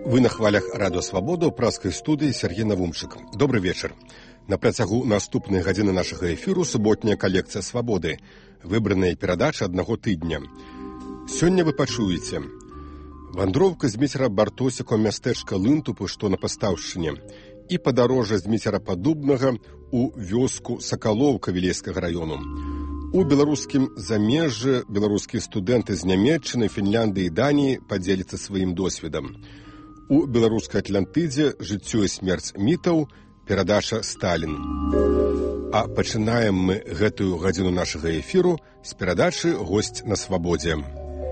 Вы на хвалях Радио Свабода ў праскай студыі Сергей Навумчык. Добры вечар. На працягу наступнай гадзіны нашага эфіру суботняя калекцыя Свабоды. Выбраныя перадачы аднаго тыдня. Сёння вы пачуеце вандроўка з Міцера Бартосіка ў мястэчка Лынтупы, што на Пастаўшчыне, і падарожжа з Міцера Падубнага ў вёску Сакалоўка Вілейскага раёну. У беларускім замежжы беларускія студэнты з Нямецчыны, Фінляндыі і Даніі падзеляцца сваім досведам. У беларускай Атлантыдзе жыццё і смерць мітаў, перадача «Сталін». А пачынаем мы гэтую гадзіну нашага эфіру з перадачы «Госць на свабодзе».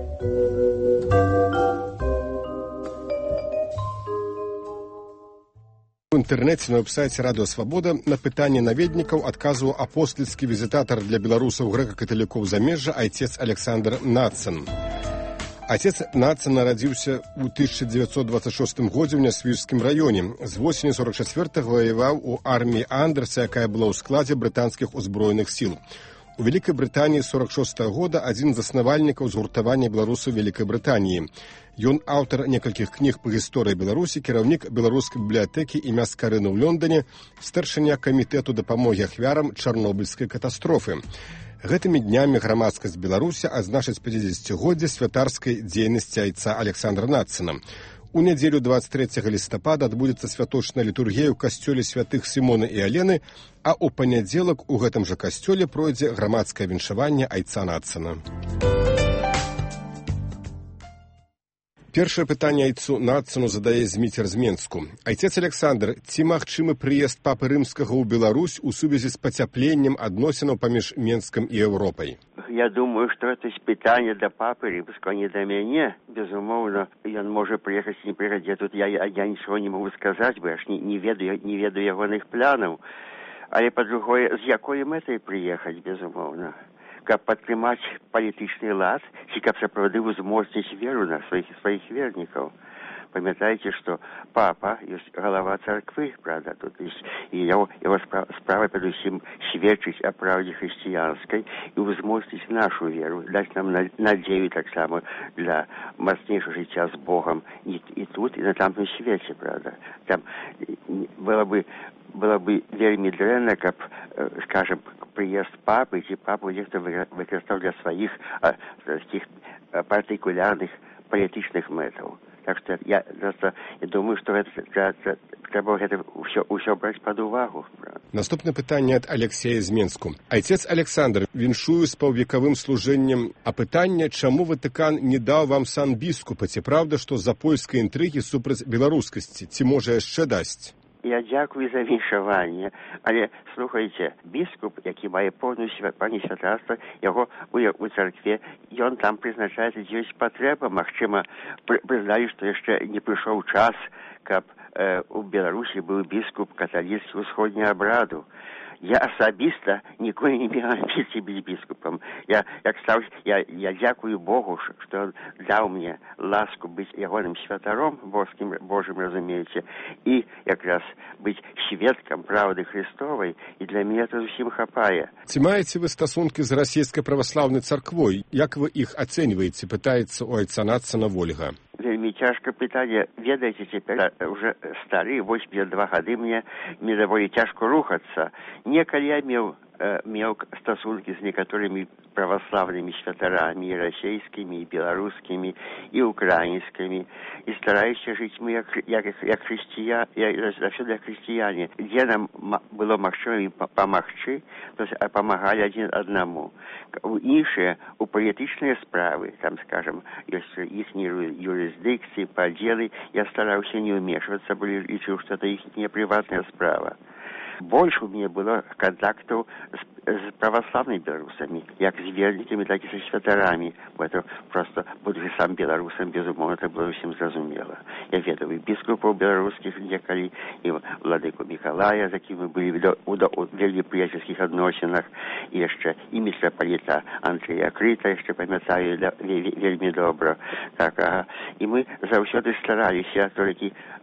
У інтэрнэце на вэб-сайце Радио Свабода на пытанне наведнікаў адказваў апостольскі візітатар для беларусаў грэка-каталікоў замежжа айцец Александр Нацан. Айцец Нацан нарадзіўся ў 1926 годзе ў Нясвіжскім раёне. З восені 44-го ваяваў у арміі Андерса, якая была ў складзе брытанскіх узброеных сіл. У Вялікай Брытаніі 46-го года адзін з заснавальнікаў згуртавання беларусаў Вялікай Брытаніі. Ён аўтар некалькіх кніг па гісторыі Беларусі, кіраўнік беларускай бібліятэкі імя Скарыны ў Лондоне, старшыня камітэту дапамогі ахвярам Чарнобыльскай катастрофы. Гэтымі днямі грамадскасць Беларусі адзначыць 50-годдзе святарскай дзейнасці айца Александра Нацана. У нядзелю 23 лістапада адбудзецца святочная літургія ў касцёле святых Сімона і Алены, а ў панядзелак у гэтым жа касцёле пройдзе грамадскае віншаванне айца Нацана. Першае пытанне айцу Нацану задае Зміцер з Менску. Айцец Александр, ці магчымы прыезд папы рымскага ў Беларусь у сувязі з пацяпленнем адносінаў паміж Менскам і Еўропай? Я думаю, что это питание до папы римского, не до меня. Безумовно, он может приехать, не приехать. Тут я ничего не могу сказать, бо я ж не ведаю ягоных планов. Але по-другое, з якой мэтай приехать, безумовно. Каб падтрымаць палітычны лад, ці каб сапраўды узмоцніць веру на сваіх вернікаў. Памятаеце, што папа ёсць галава царквы, правда, тут ёсць, і яго справа перадусім сведчыць о праўдзе хрысціянскай і ўзмоцніць нашу веру, даць нам надзею таксама для мацнейшага жыцця з Богам і тут, і на тамтым свеце, правда. Там было бы вельмі дрэнна, каб, скажем, прыезд папы, ці папу нехто выкарыстаў для сваіх таких партыкулярных палітычных мэтаў. Так что я думаю, что трэба гэта ўсё браць пад увагу. Наступнае пытанне ад Алексея з Менску. Айцец Александр, віншую з паўвекавым служэннем. А пытанне, чаму Ватыкан не даў вам сан біскупа? Ці правда, што з-за польскай інтрыгі супраць беларускасці? Ці можа яшчэ дасць? Я дзякую за віншаванне, але, слухайце, біскуп, які мае поўную святарства, яго у царкве, ён там прызначаецца, дзе ёсць патрэба, магчыма, прызналі, што яшчэ не прыйшоў час, каб у Беларусі быў біскуп каталіцкі ўсходняга абраду. Я асабіста ніколі не меў амбіцый быць біскупам. Я дзякую Богу, што он даў мне ласку быць ягоным святаром Божым, разумееце, і якраз быць сведкам правды Христовай, і для мяне это зусім хапае. Ці маеце вы стасункі з расійскай праваслаўнай царквой? Як вы іх ацэньваеце, пытаецца ў айца Нацана Вольга. Вельмі цяжка пытанне. Ведаеце, цяпер уже стары, 82 гады, мне даволі цяжко рухацца. Некалі я меў стасункі з некаторымі праваслаўнымі святарамі, і расійскімі, і беларускімі, і украінскімі, і стараюся жыць мы як хрысціяне, дзе нам было магчыма памагчы, памагалі адзін аднаму. У іншыя, у палітычныя справы, там, скажем, ёсць іхнія юрысдыкцыі, падзелы, я стараўся не ўмешвацца, бо лічыў, што это іхняя прыватная справа. Больш у мяне было кантактаў з праваслаўнымі беларусамі, як з вернікамі, так і са святарамі. Бо это просто, будучы сам беларусам, безумоўна, это было ўсім зразумела. Я ведаў і біскупаў беларускіх некалі, і владыку Мікалая, з якім мы былі у вельмі прыяцельскіх адносінах, і яшчэ і мітрапаліта Андрэя Крыта, яшчэ памятаю вельмі добра. Так, і мы заўсёды стараліся толькі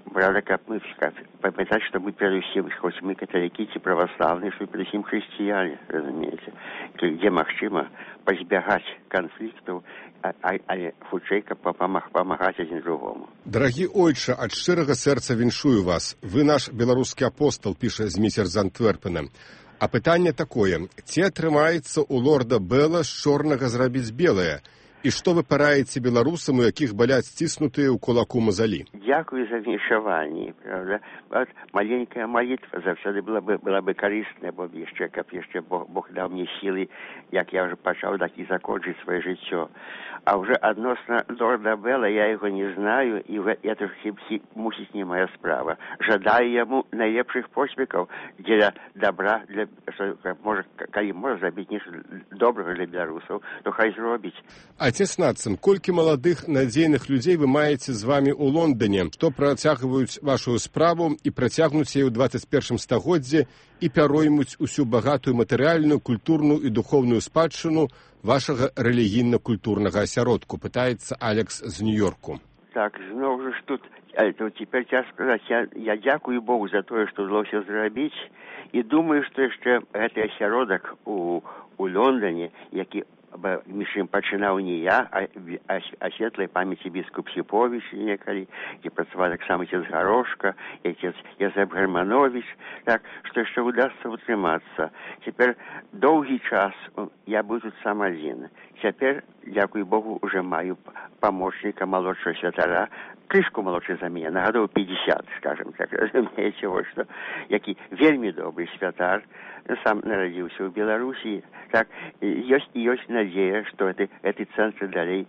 правда, как мы попытать, чтобы перусім, хоть мы католики ці православные, что перусім христиане, разумеете, где магчыма пазбягаць канфліктаў, але хутчэй, каб памагаць адзін другому. Дарагі ойча, ад шчырага сэрца віншую вас. Вы наш беларускі апостол, піша зміцер з Антверпена. А пытанне такое, ці атрымаецца у лорда Белла з чорнага зрабіць белае? І што вы параеце беларусам, у якіх баляць сціснутыя ў кулаку мазалі? Дякую за віншаванне, правда. Вот маленькая молитва заўсёды была бы карысная, бо яшчэ, каб яшчэ Бог даў мне сілы, як я ўжо пачаў так і закончыць сваё жыццё. А уже адносна лорда Белла я яго не знаю, і это мусіць не моя справа. Жадаю яму найлепшых поспехаў для добра, для, можа, калі можа зрабіць нешта добрага для беларусаў, то хай зробіць. Отец Надсен, колькі маладых надзейных людзей вы маеце з вамі ў Лондоне, што працягваюць вашу справу і працягнуць яе ў 21 стагоддзі і пяроймуць усю багатую матэрыяльную, культурную і духоўную спадчыну вашага рэлігійна-культурнага асяродку, пытаецца Алекс з Нью-Йорку. Так, зноў жа тут, цяпер цяжка сказаць, я дзякую Богу за тое, што ўдалося зрабіць, і думаю, што яшчэ гэты асяродак у Лондоне, які між ім пачынаў не я, а светлай памяці біскуп Сіповіч некалі, які працаваў таксама отец Гарошка, отец Язэп Германович, так, што яшчэ удасца утрымацца. Цяпер доўгі час я быў тут сам адзін. Цяпер, дзякуй Богу, уже маю памочніка малодшага святара, крышку малодшы за мяне, на гадоў 50, скажем так, разумееце, вот што, які вельмі добры святар, сам нарадзіўся ў Беларусі, так, ёсць надзея, што гэты цэнтр далей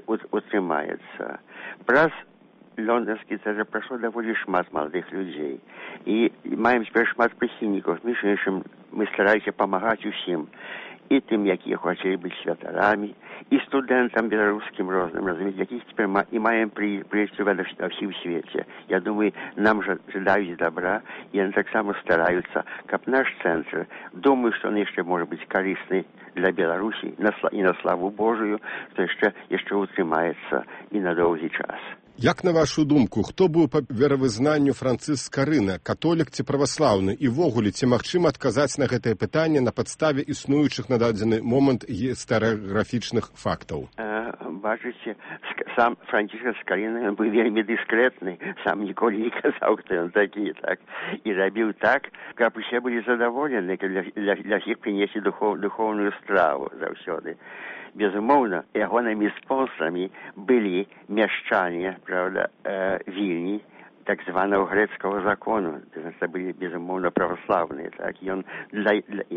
утрымаецца. Праз лондонскі цэнтр прайшло даволі шмат маладых людзей, і маем цяпер шмат прыхільнікаў, між іншым, мы стараемся памагаць усім, і тым, якія хацелі быць святарамі, і студэнтам беларускім розным, разумееце, якіх цяпер і маем прыезджаць ва ўсім свеце. Я думаю, нам жадаюць добра, і яны таксама стараюцца, каб наш цэнтр, думаю, што он яшчэ можа быць карысны для Беларусі і на славу Божую, што яшчэ утрымаецца і на доўгі час. Як на вашу думку, хто быў па веравызнанню Францыск Скарына, католік ці праваслаўны, і ввогуле, ці магчыма адказаць на гэтае пытанне на падставе існуючых на дадзены момант гістарыяграфічных фактаў? Бачыце, сам Францішак Скарына быў вельмі дыскрэтны, сам ніколі не казаў, хто ён такі, так, і рабіў так, каб усе былі задаволены, для іх прынесці духоўную страву заўсёды. Безумоўна, ягонымі спонсорамі былі мяшчане, правда, Вільні, так званого грецкого закону. Это были, безумовно, православные. Так? И он для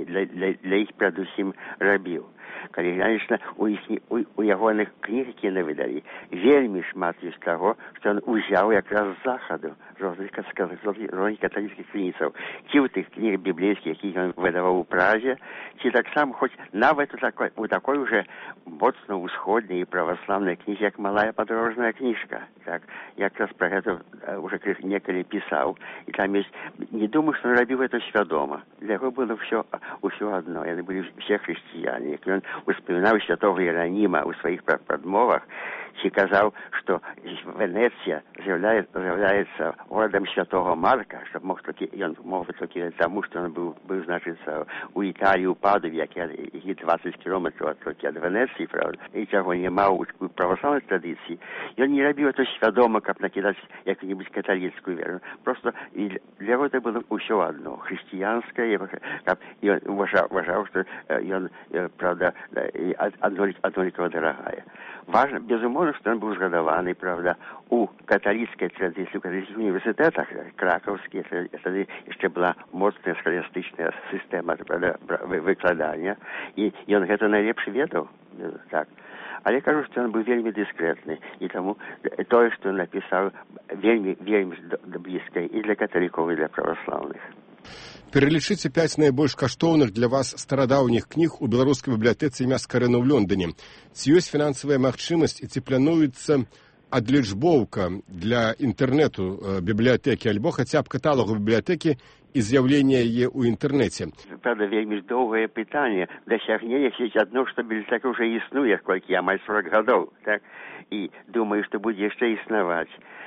их, предусім, рабіў. Калі, конечно, у ягоных кніг, які яны выдалі, вельмі шмат ёсць таго, што ён узяў якраз з захаду, розных каталіцкіх крыніцаў. Ці ў тых кніг біблейскіх, які ён выдаваў у Празе, ці таксама, хоць нават у такой уже моцна ўсходняй і праваславнай кнізе, як малая падарожная кніжка. Так? Якраз пра гэта уже некалі пісаў. І там есть, не думаю, што ён рабіў это свядома. Для яго было ўсё адно. Яны былі все хрысціяне. Як ён успамінаў святого Іераніма ў сваіх падмовах, ці казаў, што Венеція з'яўляецца горадам святого Марка, што ён мог толькі таму, што ён быў, значыцца, у Італіі, у Падові, які 20 кілометраў толькі ад Венецыі, правда, і чаго няма ў православнай традыцыі. Ён не рабіў это свядома, каб накідаць якую-нибудь каталіцкую веру. Просто для яго это было ўсё адно, хрысціянскае, і ён уважаў, што ён, правда, аднолькава дарагая. Важно, безумоўна, што ён быў згадаваны, правда, у каталіцкай традыцыі, у каталіцкіх універсітэтах, кракаўскіх, тады яшчэ была моцная схаластычная сістэма, правда, выкладання, і ён гэта найлепш ведаў, так. Але кажу, што ён быў вельмі дыскрэтны, і таму тое, што ён напісаў, вельмі блізкае і для каталікоў, і для праваслаўных. Пералічыце 5 найбольш каштоўных для вас старадаўніх кніг у беларускай бібліятэцы імя Скарына ў Лондоне. Ці ёсць фінансавая магчымасць і ці плануецца адлічбоўка для інтэрнэту бібліятэкі альбо хаця б каталогу бібліятэкі і з'яўлення яе ў інтэрнэце? правда, вельмі доўгае пытанне. Дасягнення сець адно, што бібліятэка ўжо існуе, колькі амаль 40 гадоў, так? І думаю, што будзе яшчэ існаваць.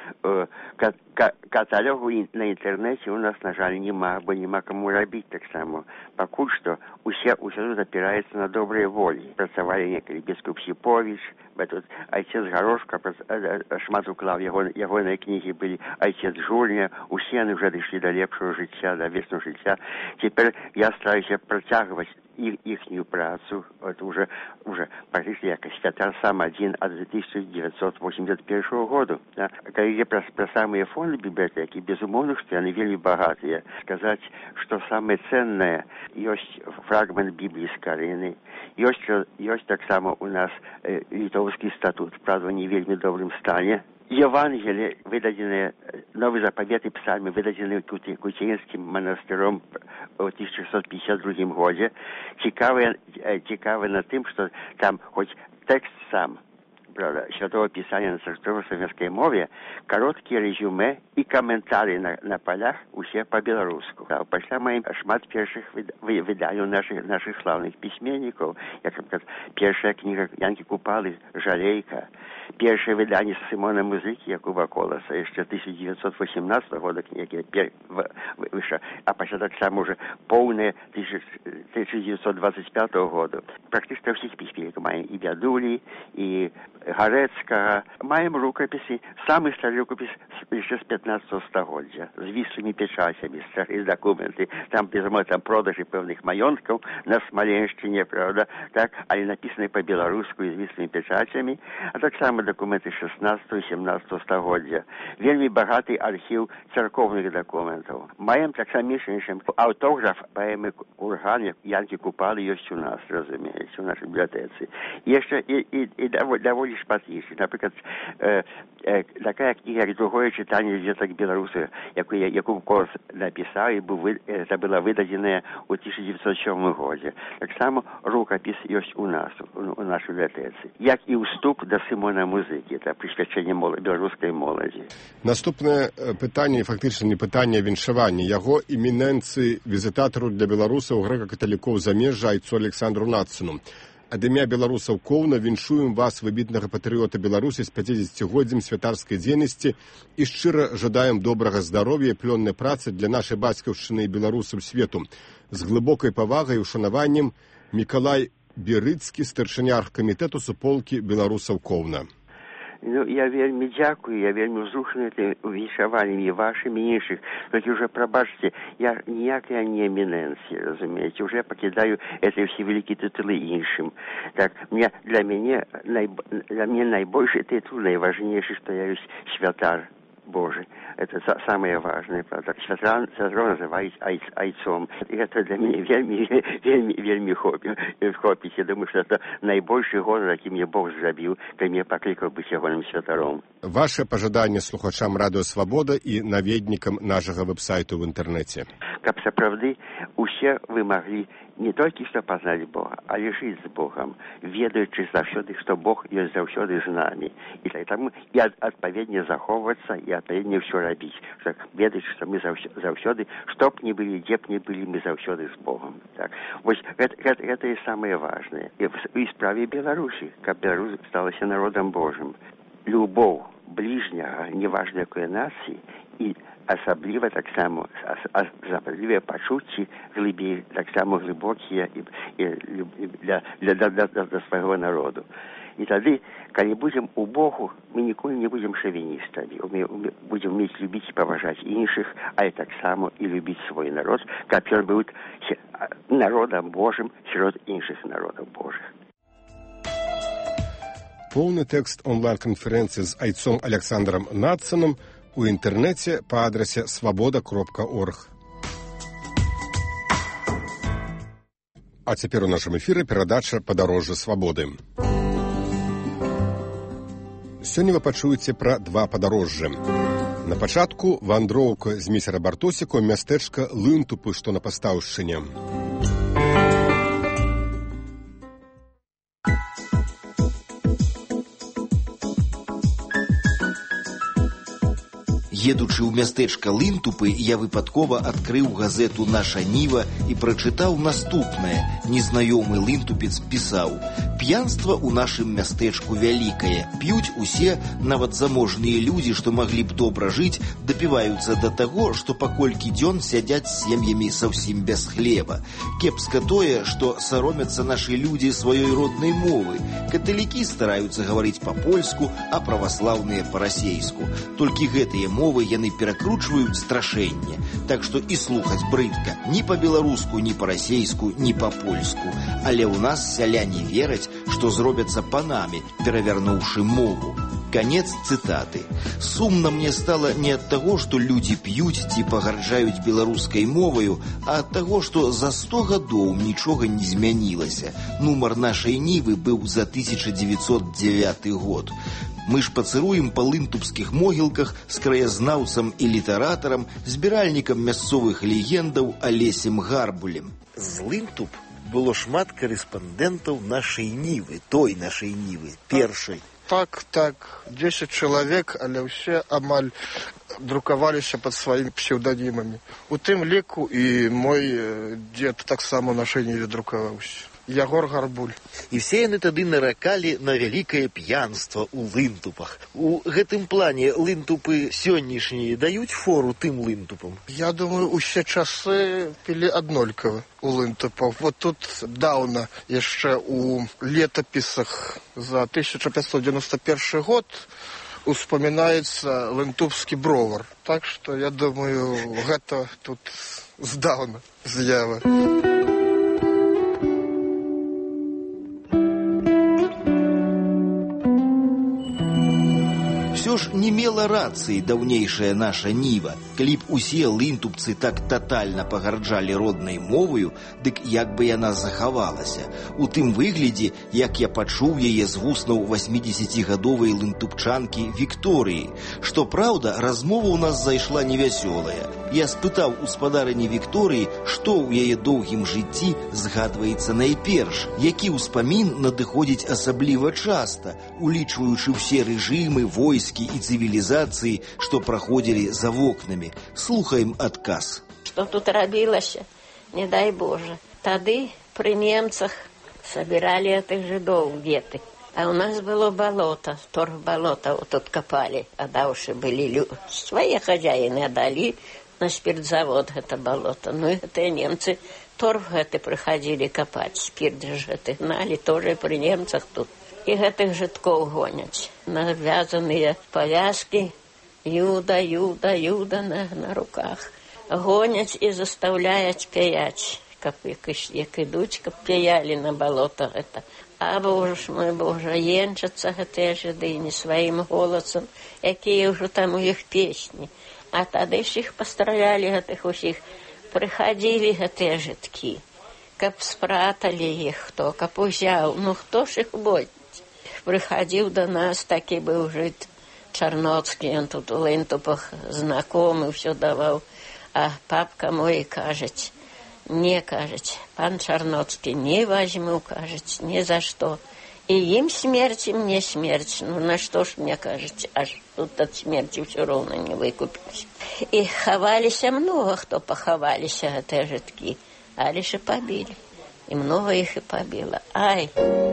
Каталогу на інтэрнэце у нас, на жаль, няма, бо няма каму рабіць таксама. Пакуль што ўсе тут апіраецца на добрыя волі. Працавалі некалі біскуп Сіповіч, тут айцец Гарошка шмат уклаў, ягоныя кнігі былі, айцец Жульня, усе яны ўжо дайшлі да лепшого жыцця, да вечного жыцця. Цяпер я стараюся працягваць іхнюю працу. Это уже практически як святар сам один от 1981 года. Да? Калі ідзе пра самыя фонды бібліятэкі, безумоўна, што яны вельмі багатыя. Сказаць, што самае ценнае, ёсць фрагмент Бібліі з Карыны, ёсць таксама у нас літоўскі статут, правда, не вельмі добрым стане. Евангелие, выдаденные, Новый заповед и псальмы, выдаденные Кутеинским монастырем в 1652 году, цікавы на тым, что там хоть текст сам, правда, Святого Писания на церковно-славянской мове, короткие резюме и комментарии на полях усе по-белоруску. Да, пошла моим шмат перших выданию наших славных письменников, як, например, первая книга Янки Купалы «Жалейка», первое выдание Симона Музыки Якуба Колоса, еще 1918 года книги, выше, а после так само уже полное 1925 года. Практически всех письменников маем и Бядули, и Гарецкага. Маем рукописи, самый старый рукопис еще с 15 столетия, с вислыми печатями, старые документы. Там, безумовно, там продажи певных маёнтков на Смоленщине, правда, так, они написаны по-белорусски с вислыми печатями, а так само документы 16-17 столетия. Вельми богатый архив церковных документов. Маем так самішнейшим автограф поэмы Курган Янки Купалы есть у нас, разумеется, в нашей библиотеке. Еще и довольно шматлейший. Например, такая книга «Другое читание деток белорусы», яку Якуб Колос написал, и это было выдадено в 1907 году. Так само рукопись есть у нас, у нашей библиотеке. Як и уступ до Симона Музыки, это присвячение белорусской молоді. Наступне питання, фактично не питання, а віншування. Його іміненції візитатору для білорусів греко-католиків Замежжа айцу Александру Нацину. Ад імя беларусаў Коўна віншуем вас, выбітнага патрыёта Беларусі, з 50-годдзям святарскай дзейнасці і шчыра жадаем добрага здароўя і плённай працы для нашай бацькаўшчыны і беларусаў свету. З глыбокай павагай і ушанаваннем Мікалай Берыцкі, старшыня аргкамітэту суполкі беларусаў Коўна. Ну, я вельмі дзякую, я вельмі ўзрушаны гэтым увіншаваннем і вашым і іншых. Толькі ўжо, прабачце, я ніякая не эміненція, разумееце, уже пакідаю эти все великие титулы іншым. Так, для мяне найбольшы титул, найважнейшы, што я ёсць святар Божий. Это самое важное, правда. Святар называюсь айцом. И это для меня вельми хопить. Я думаю, что это наибольший гонор, який мне Бог зробив, коли меня покликал быть ягоным святаром. Ваше пожадание слухачам Радио Свобода и наведникам нашего веб-сайту в интернете. Каб сапраўды усе вы могли не толькі што пазнаць Бога, але жыць з Богом, ведаючы заўсёды, што Бог ёсць заўсёды з намі. І таму і адпаведне захоўвацца, і адпаведне ўсё рабіць. Ведаючы, што мы заўсёды, што б ні былі, дзе б ні былі, мы заўсёды з Богом. Так. Вось гэта і самае важнае. І ў справе Беларусі, каб Беларусь сталася народам Божым. Любоў ближняга, неважна якой нацыі, і асабліва таксама асаблівыя пачуцці глыбей, таксама глыбокія для свайго народу. І тады, калі будзем у Богу, мы ніколі не будзем шавіністамі. Мы будзем умець любіць і паважаць іншых, але таксама і любіць свой народ, каб ён быў народам Божым сярод іншых народаў Божых. Поўны тэкст онлайн-канферэнцыі з айцом Александром Нацаном у інтэрнэце па адрасе свабода.орг. А цяпер у нашым эфіры перадача «Падарожжа свабоды». Сёння вы пачуеце пра два падарожжы. На пачатку вандроўка з місера Бартосіка ў мястэчка Лынтупы, што на Пастаўшчыне. Едучы ў мястэчка Лынтупы, я выпадкова адкрыў газету «Наша Ніва» і прачытаў наступнае. Незнаёмы лынтупец пісаў: «П'янства ў нашым мястэчку вялікае. П'юць усе, нават заможныя людзі, што маглі б добра жыць, дапіваюцца да таго, што па колькі дзён сядзяць з сем'ямі совсем без хлеба. Кепска тое, што саромяцца нашы людзі сваёй роднай мовы. Каталікі стараюцца гаварыць па-польску, а праваслаўныя па-расейску. Толькі гэтыя мовы яны перакручваюць страшэнне. Так што і слухаць брыдка ні па-беларуску, ні па-расейску, ні па-польску. Але ў нас сяляне вераць, што зробяцца панамі, перавярнуўшы мову». Конец цитаты. Сумно мне стало не от того, что люди пьют ці пагарджаюць беларускай моваю, а от того, что за 100 гадоў нічога не змянілася. Нумар нашай Нівы быў за 1909 год. Мы ж пацыруем па лынтупскіх могілках з краязнаўцам і літаратарам, збіральнікам мясцовых легендаў Алесем Гарбулем. З Лынтуп было шмат корэспандэнтаў нашай Нівы, той нашай Нівы, першай. Так, 10 чалавек, але ўсе амаль друкаваліся пад сваімі псеўданімамі. У тым ліку і мой дзед таксама на нашай Ніве друкаваўся. Ягор Гарбуль. І все яны тады наракалі на вялікае п'янства ў Лынтупах. У гэтым плане Лынтупы сённяшнія даюць фору тым Лынтупам? Я думаю, усе часы пілі аднолькава у Лынтупаў. Вот тут даўна яшчэ у летапісах за 1591 год успамінаецца лынтупскі бровар. Так што, я думаю, гэта тут здаўна з'ява. Все ж не мела рацыі даўнейшая наша Ніва. Калі б усе лынтупцы так татальна пагарджалі роднай моваю, дык як бы яна захавалася. У тым выглядзе, як я пачуў яе з вуснаў 80-гадовай лынтупчанкі Вікторыі. Што праўда, размова ў нас зайшла невясёлая. Я спытаў у спадарыні Вікторыі, што ў яе доўгім жыцці згадваецца найперш, які ўспамін надыходзіць асабліва часта, улічваючы ўсе рэжымы, войскі і цывілізацыі, што праходзілі за вокнамі. Слухаем адказ. Што тут рабілася, не дай Боже. Тады пры немцах сабіралі гэтых жыдоў геты. А ў нас было балота, торф-балота тут капалі, адаўшы былі свае хазяіны аддалі на спіртзавод гэта балота. Ну і гэтыя немцы торф гэты прыходзілі капаць, спірт ж гэты гналі, тоже пры немцах тут. І гэтых жыткоў гоняць. Навязаныя павязкі, юда на руках. Гоняць і застаўляюць пяяць. Як ідуць, каб пяялі на балота гэта. А Боже ж мой Боже, енчацца гэтыя жыды не сваім голасам, якія ўжо там у іх песні. А тады ж іх пастралялі гэтых усіх. Прыхадзілі гэтыя жыткі, каб спраталі іх хто, каб узяў. Ну хто ж іх бойць? Прыхадзіў да нас, такі быў жыт Чарноцкі, ён тут у Лынтупах знакомы, ўсё даваў. А папка мой кажаць, не кажаць, пан Чарноцкі, не возьму, кажаць, ні за што. І ім смерць, і мне смерць. Ну на што ж мне кажаць, аж тут ад смерці ўсё роўна не выкупіўся. І хаваліся многа, хто пахаваліся гэтыя жыткі, але ж і пабілі. І многа іх і пабіла. Ай!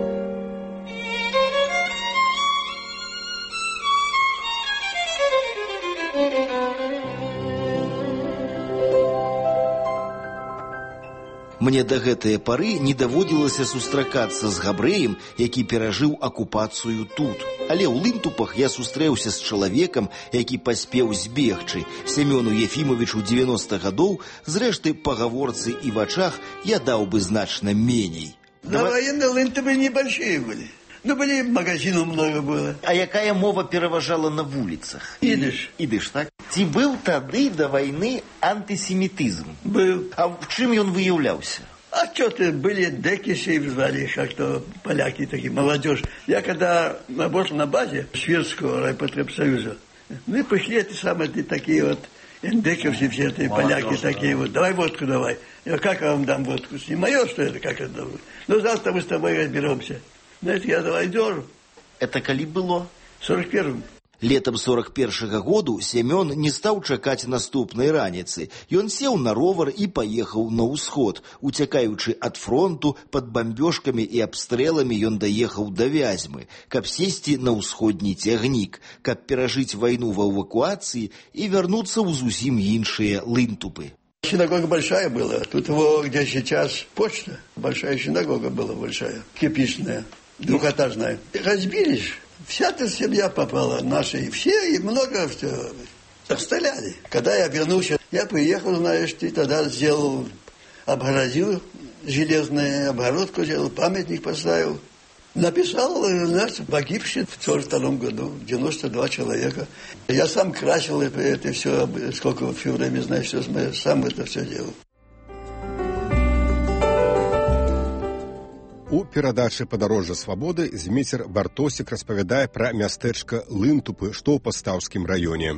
Мне да гэтае пары не даводзілася сустракацца з габрэем, які перажыў акупацыю тут. Але ў Лынтупах я сустрэўся з чалавекам, які паспеў збегчы. Семёну Ефімовичу 90 гадоў, зрэшты, па гаворцы і вачах я даў бы значна меней. На военные Лынтупы небольшие были. Ну, были, магазинов много было. А якая мова пераважала на вуліцах? Ідыш. Ідыш, так? Ці быў тады да вайны антысемітызм? Был. А в чым ён выяўляўся? А что-то были декиши, звали, как-то поляки такие, молодежь. Я когда работал на базе Шведского райпотребсоюза, мы пришли эти самые такие вот эндековцы, все эти поляки такие вот. Давай водку давай. Я как я вам дам водку? Не мое, что это, как это? Ну, завтра мы с тобой разберемся. Знаете, я давай держу. Это калі было? В 41-м. Летам 41-го году Семён не стаў чакаць наступнай раніцы. Ён сеў на ровар і паехаў на ўсход. Уцякаючы ад фронту, пад бамбёжкамі і абстрэламі ён даехаў да Вязьмы, каб сесці на ўсходні цягнік, каб перажыць вайну ва эвакуацыі і вярнуцца ў зусім іншыя Лынтупы. Синагога большая была. Тут где сейчас почта, большая синагога была большая, кирпичная, двухэтажная. Разбились. Вся эта семья попала, наши, и все, и много все. Стреляли. Когда я вернулся, я приехал, знаешь, ты тогда сделал, обгородил железную обгородку, сделал, памятник поставил. Написал нас погибших в 1942 году, 92 человека. Я сам красил это все, сколько все время, знаешь, сам это все делал. У перадачы «Падарожжа свабоды» Зміцер Бартосік распавядае пра мястэчка Лынтупы, што ў Пастаўскім раёне.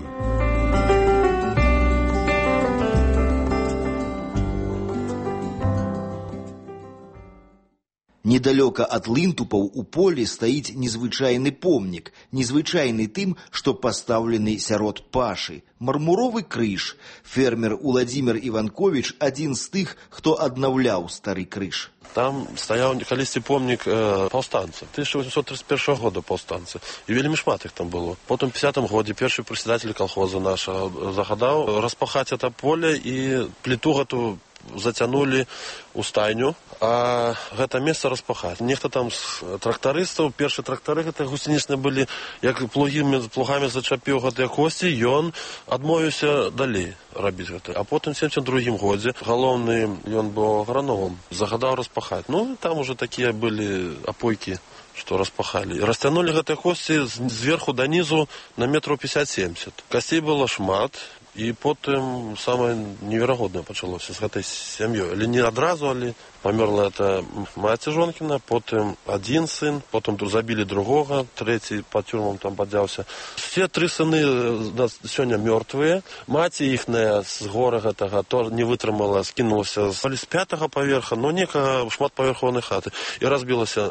Недалёка ад Лынтупаў у полі стаіць незвычайны помнік, незвычайны тым, што пастаўлены сярод пашы. Мармуровы крыж. Фермер Уладзімір Іванковіч адзін з тых, хто аднаўляў стары крыж. Там стаяў калісьці помнік паўстанцаў. 1831 года паўстанцы. І вельмі шмат іх там было. Потым у 50-м годзе першы прадседатель калхоза нашага загадаў распахаць это поле і пліту гэту зацянулі ў стайню, а гэта месца распахаць. Нехта там з трактарыстаў, першыя трактары гэта гусенічныя былі, як плугамі зачапіў гэтыя косці, ён адмовіўся далей рабіць гэта. А потым у 72-м годзе галоўны, ён быў аграномам, загадаў распахаць. Ну, там уже такія былі апойкі, што распахалі. Расцянулі гэтыя косці зверху да нізу на метраў 50-70. Касцей было шмат, і потым самае неверагоднае пачалося з гэтай сям'ёй. Але не адразу, але памерла это маці жонкіна, потым адзін сын, потым забілі другога, трэці па тюрмам там падзяўся. Все тры сыны сёння мёртвыя. Маці іхная з гора гэтага то не вытрымала, скінулася з 5-го паверха, но некага шматпавярхоўнай хаты і разбілася.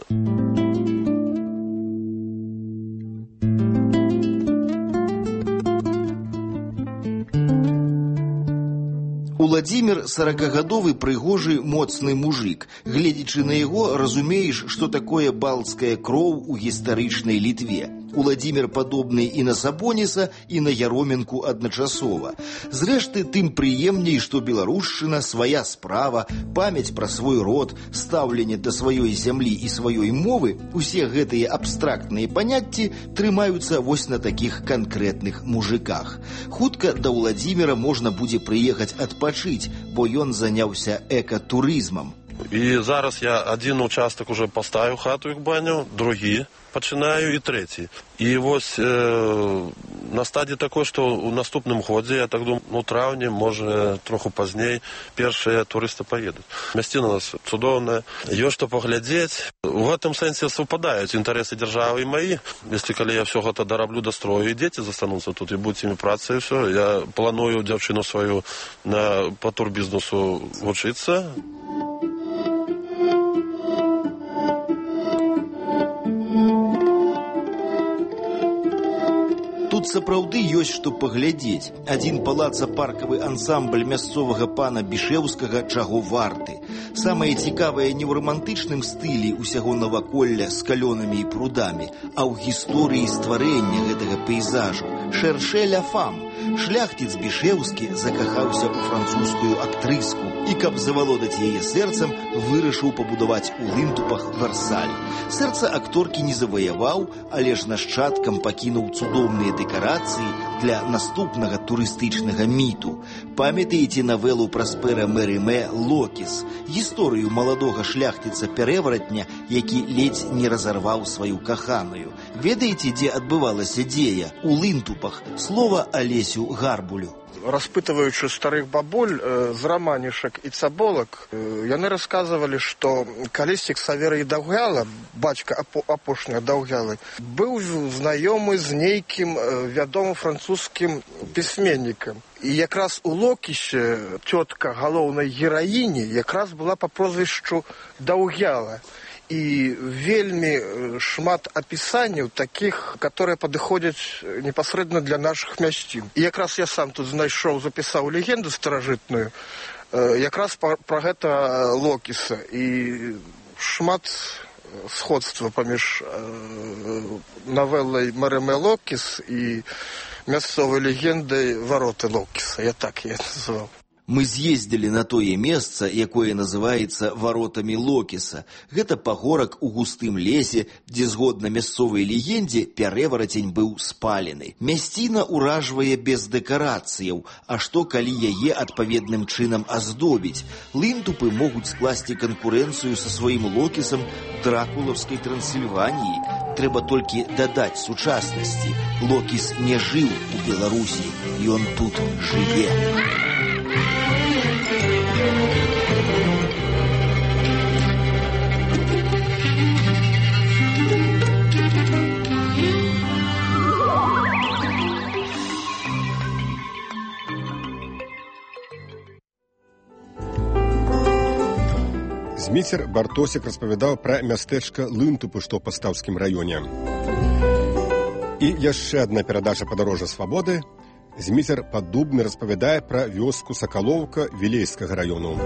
Уладзімір 40-гадовы прыгожы моцны мужик. Гледзячы на яго, разумееш, што такое балцкая кроў у гістарычнай Літве. Уладзімір падобны і на Сабоніса, і на Яроменку адначасова. Зрэшты, тым прыемней, што беларушчына, свая справа, памяць пра свой род, стаўленне да сваёй зямлі і сваёй мовы, усе гэтыя абстрактныя паняцці трымаюцца вось на такіх канкрэтных мужиках. Хутка да Уладзіміра можна будзе прыехаць адпачыць, бо ён заняўся экатурызмам. І зараз я адзін участак уже паставіў хату іх баню, другі пачынаю і трэці. І вось на стадии такой, што ў наступным годзе, я так думаю, у траўні, можа, троху пазней, першыя турысты паедуць. Мясціна у нас цудоўная, ёсць што паглядзець. У гэтым сэнсе супадаюць інтарэсы дзяржавы і маі. Если калі я ўсё гэта дараблю, дастрою, і дзеці застануцца тут, і будуць імі праца, і ўсё. Я планую дзяўчыну сваю па турбізнесу вучыцца. Тут сапраўды ёсць што паглядзець. Адзін палаца-паркавы ансамбль мясцовага пана Бішэўскага чаго варты. Самае цікавае не ў рамантычным стылі ўсяго наваколля з калёнамі і прудамі, а ў гісторыі стварэння гэтага пейзажу. Шэршэ ля фам. Шляхціц Бішэўскі закахаўся ў французскую актрыску і, каб завалодаць яе сэрцам, вырашыў пабудаваць у Лынтупах Версаль. Сэрца акторкі не заваяваў, але ж нашчадкам пакінуў цудоўныя дэкарацыі для наступнага турыстычнага міту. Памятаеце навелу Праспера Мерымэ «Локіс», гісторыю маладога шляхціца-перэваратня, які ледзь не разарваў сваю каханую. Ведаеце, дзе адбывалася дзея? У Лынтупах. Слова Алесю Гарбулю. Распытываючы старых бабуль з раманішак і цаболак, яны расказвалі, што калісьці Ксаверый Даўгяла, бацька апошняга Даўгялы, быў знаёмы з нейкім вядомым французскім пісьменнікам. І якраз у Локісе цётка галоўнай гераіні якраз была па прозвішчу Даўгяла. і вельмі шмат апісанняў такіх, которые падыходзяць непасрэдна для нашых мясцін. І якраз я сам тут знайшоў, запісаў легенду старажытную, якраз пра гэта Локіса. І шмат сходства паміж навелай Мереме Локіс і мясцовай легендай Вароты Локіса. Я так яе назваў. Мы з'ездзілі на тое месца, якое называецца варотамі Локіса. Гэта пагорак у густым лесе, дзе, згодна мясцовай легендзе, пярэварацень быў спалены. Мясціна ўражвае без дэкарацыяў, а што калі яе адпаведным чынам аздобіць? Лынтупы могуць скласці канкурэнцыю са сваім Локісам дракулаўскай Трансільваніі. Трэба толькі дадаць сучаснасці. Локіс не жыў у Беларусі, ён тут жыве. Зміцер Бартосік распавядаў пра мястэчка Лынтупы, што ў Пастаўскім раёне. І яшчэ адна перадача «Падарожжа свабоды». Зміцер Паддубны распавядае пра вёску Сакалоўка Вілейскага раёну.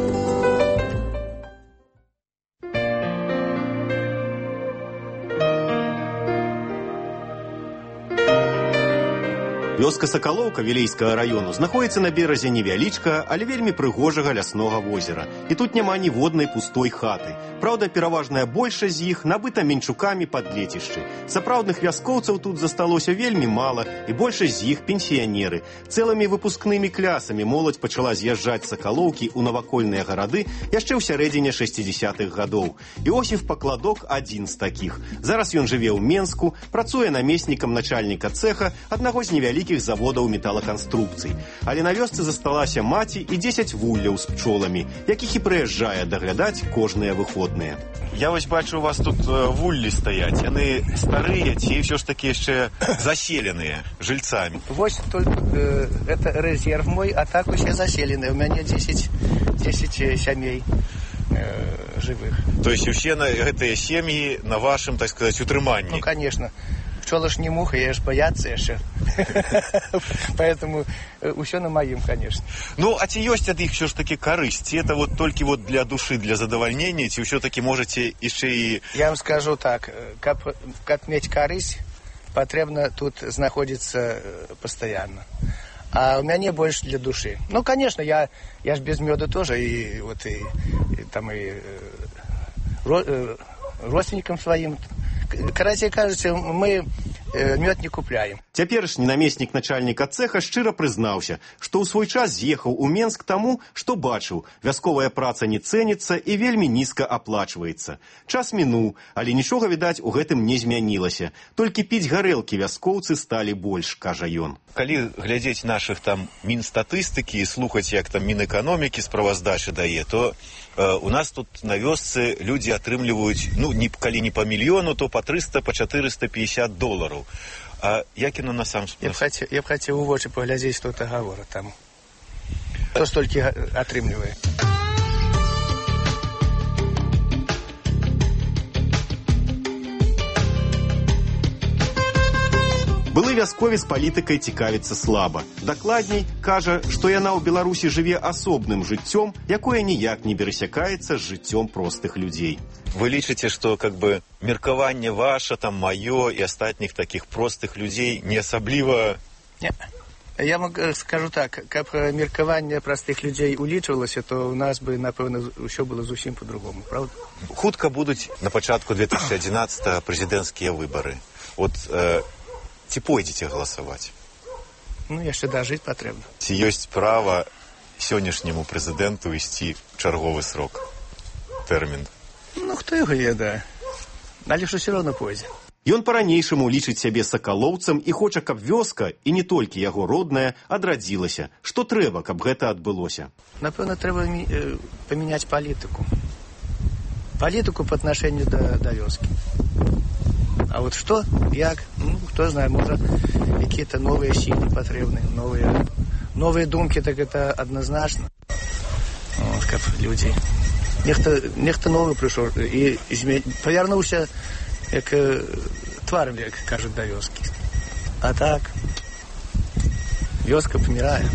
Вёска Сакалоўка Вілейскага раёну знаходзіцца на беразе невялічкага, але вельмі прыгожага ляснога возера. І тут няма ніводнай пустой хаты. Праўда, пераважная большасць з іх набыта менчукамі пад лецішчы. Сапраўдных вяскоўцаў тут засталося вельмі мала, і большасць з іх пенсіянеры. Цэлымі выпускнымі клясамі моладзь пачала з'язджаць з Сакалоўкі ў навакольныя гарады яшчэ ў сярэдзіне 60-х гадоў. Іосіф Пакладок адзін з такіх. Зараз ён жыве ў Менску, працуе намеснікам начальніка цэха аднаго з невялікіх заводаў металаканструкцый. Але на вёсцы засталася маці і 10 вулляў з пчоламі, якіх і прыязджае даглядаць кожныя выходныя. Я вось бачу, у вас тут вуллі стаяць. Яны старыя ці ўсё ж такі яшчэ заселеныя жыльцамі? Вось только это резерв мой, а так усе заселеныя. У мяне 10 сямей живых. То есть усе гэтыя сем'і на вашым, так сказать, утрыманні? Ну, конечно. Пчола ж не муха, я ж бояться яшчэ. Поэтому усё на маім, конечно. Ну, а ці ёсць ад іх ўсё ж такі карысць? Ці это вот толькі вот для душы, для задавальнення, ці ўсё-такі можаце яшчэ і... Я вам скажу так, каб мець карысць, патрэбна тут знаходзіцца пастаянна. А у мяне больш для душы. Ну, конечно, я ж без мёда тоже, и вот и там и родственникам своим. Короче, кажется, мы мёд не купляем. Цяперашні намеснік начальніка цэха шчыра прызнаўся, што ў свой час з'ехаў у Менск таму, што бачыў, вясковая праца не цэніцца і вельмі нізка аплачваецца. Час мінуў, але нічога, відаць, у гэтым не змянілася. Толькі піць гарэлкі вяскоўцы сталі больш, кажа ён. Калі глядзець нашых там мінстатыстыкі і слухаць, як там Мінэканомікі справаздачы дае, то у нас тут на вёсцы людзі атрымліваюць, ну, калі не па мільёну, то па 300, па 450 долараў. А як яно на сам... Я б хацеў у вочы паглядзець, што это гавора там. Хто столькі атрымлівае? Былы вясковец палітыкай цікавіцца слаба. Дакладней, кажа, што яна ў Беларусі жыве асобным жыццём, якое ніяк не перасякаецца з жыццём простых людзей. Вы лічыце, што как бы меркаванне ваше, там маё і астатніх такіх простых людзей не асабліва... Не. Я вам скажу так, каб меркаванне простых людзей улічвалася, то у нас бы, напэўна, ўсё было зусім по-другому, правда? Хутка будуць на пачатку 2011 прэзідэнцкія выбары. Вот ці пойдзеце галасаваць? Ну, яшчэ дажыць патрэбна. Ці ёсць права сённяшняму прэзідэнту ісці чарговы срок, тэрмін? Ну, хто яго ведае? Але ж усё роўна пойдзе. Ён па-ранейшаму лічыць сябе сакалоўцам і хоча, каб вёска, і не толькі яго родная, адрадзілася. Што трэба, каб гэта адбылося? Напэўна, трэба памяняць палітыку. Палітыку па аднашэнню да вёскі. А вот что, як, ну, кто знает, может, какие-то новые силы потребны, новые думки, так это однозначно. Вот, как люди Нехта новы прыйшоў і павярнуўся як тварам, як кажуць, да вёскі. А так вёска памірае.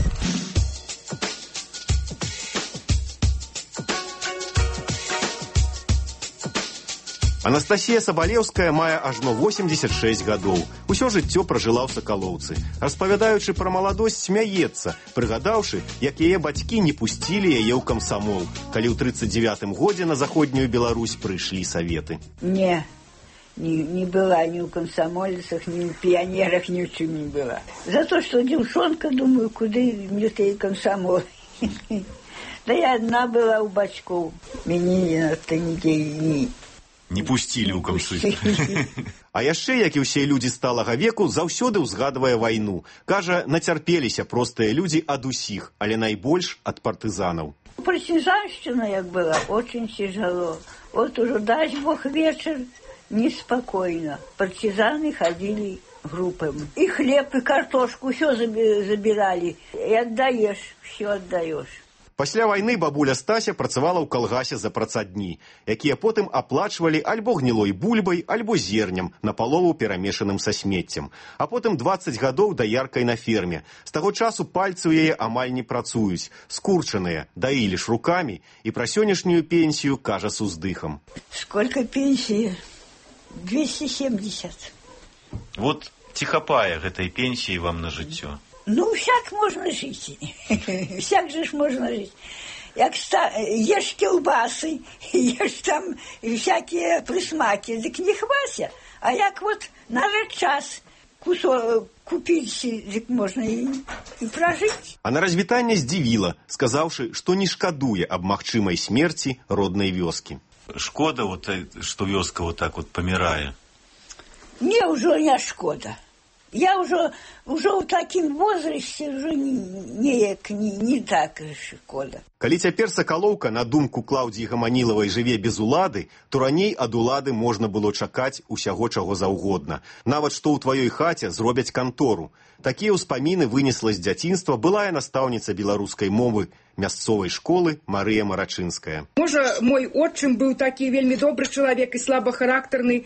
Анастасія Сабалеўская мае ажно 86 гадоў. Усё жыццё пражыла ў Сакалоўцы. Распавядаючы пра маладосць, смяецца, прыгадаўшы, як яе бацькі не пусцілі яе ў камсамол, калі ў 39-м годзе на заходнюю Беларусь прыйшлі саветы. Не была ні ў камсамольцах, ні ў піянерах, ні ў чым не была. За то, што дзяўчонка, думаю, куды мне той камсамол. Да я адна была ў бацькоў. Мяне нідзе не пусцілі ў камсы. А яшчэ, як і ўсе людзі сталага веку, заўсёды ўзгадвае вайну. Кажа, нацярпеліся простыя людзі ад усіх, але найбольш ад партызанаў. Партизанщина, як была, очень тяжело. Вот уже, дай Бог, вечер неспокойно. Партизаны ходили группами. И хлеб, и картошку, все забирали. И отдаешь, все отдаешь. Пасля вайны бабуля Стася працавала ў калгасе за працадні, якія потым аплачвалі альбо гнілой бульбай, альбо зернем, напалову перамешаным са смеццем. А потым 20 гадоў даяркай на ферме. З таго часу пальцы ў яе амаль не працуюць, скурчаныя, даілі ж рукамі, і пра сённяшнюю пенсію кажа с уздыхам. Сколько пенсии? 270. Вот ці хапае гэтай пенсіі вам на жыццё? Ну, всяк можно жить. Всяк же ж можно жить. Як ешь кілбасы, ешь там всякие присмаки, так не хвася. А як вот надо час кусок купить, так можно и прожить. А на развітанне здзівіла, сказаўшы, што не шкадуе аб магчымай смерці роднай вёскі. Шкода, вот, што вёска вот так вот памірае? Мне ўжо не шкода. Я уже в таким возрасте уже не так шкода. Калі цяпер Сакалоўка, на думку Клаўдзіі Гаманілавай, жыве без улады, то раней ад улады можна было чакаць усяго чаго заўгодна. Нават што ў тваёй хаце зробяць кантору. Такія ўспаміны вынесла з дзяцінства былая настаўніца беларускай мовы мясцовай школы Марыя Марачынская. Можа, мой отчым быў такі вельмі добры чалавек і слабахарактарны.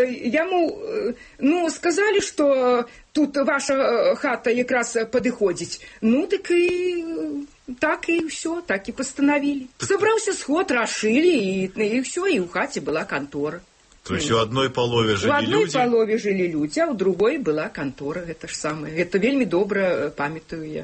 Яму, сказалі, што тут ваша хата якраз падыходзіць. Ну, так і ўсё, так і пастанавілі. Сабраўся сход, рашылі, і ўсё, і ў хаце была кантора. То есть у одной полове жили люди? У одной полове жили люди, а у другой была контора, это ж самое. Это вельми добра памятаю я.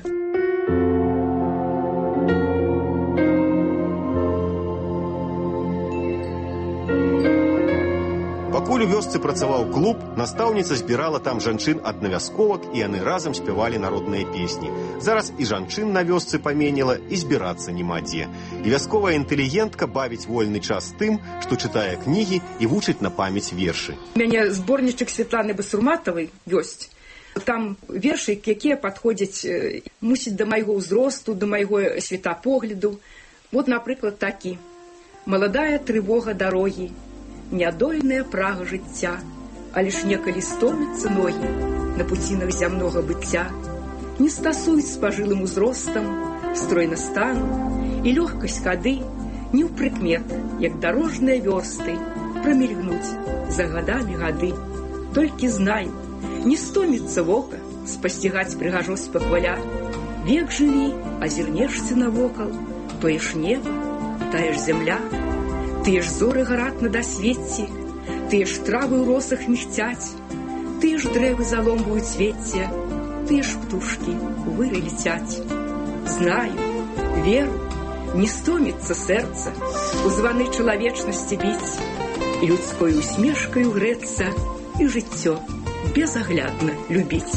Пакуль у вёсцы працаваў клуб, настаўніца збірала там жанчын аднавязковак, і яны разам спявалі народныя песні. Зараз і жанчын на вёсцы паменела, і збірацца няма дзе. І вясковая інтэлігентка бавіць вольны час тым, што чытае кнігі і вучыць на памяць вершы. У мяне зборнічак Святланы Басурматавай ёсць. Там вершы, якія падходзяць, мусіць, да майго ўзросту, да майго светапогляду. Вот, напрыклад, такі. Маладая трывога дарогі, нядольная прага жыцця, але ж некалі стомяцца ногі на пуцінах зямнога быцця, не стасуюць з пажылым узростам, стройна стану, і лёгкасць хады не ў прыкмет, як дарожныя вёрсты, прамільгнуць за гадамі гады. Толькі знай, не стоміцца вока спасцігаць прыгажосць пакваля. Век жыві, азірнешся навокал, тое ж неба, тая ж зямля. Тыя ж зоры гараць на дасвецці, тыя ж травы ў росах мігцяць, тыя ж дрэвы заломваюць цвецце, тыя ж птушкі у выры летяць. Знаю, веру, не стоміцца сэрца у званы чалавечнасці біць, і людской усмешкаю грэцца, і жыццё безаглядна любіць.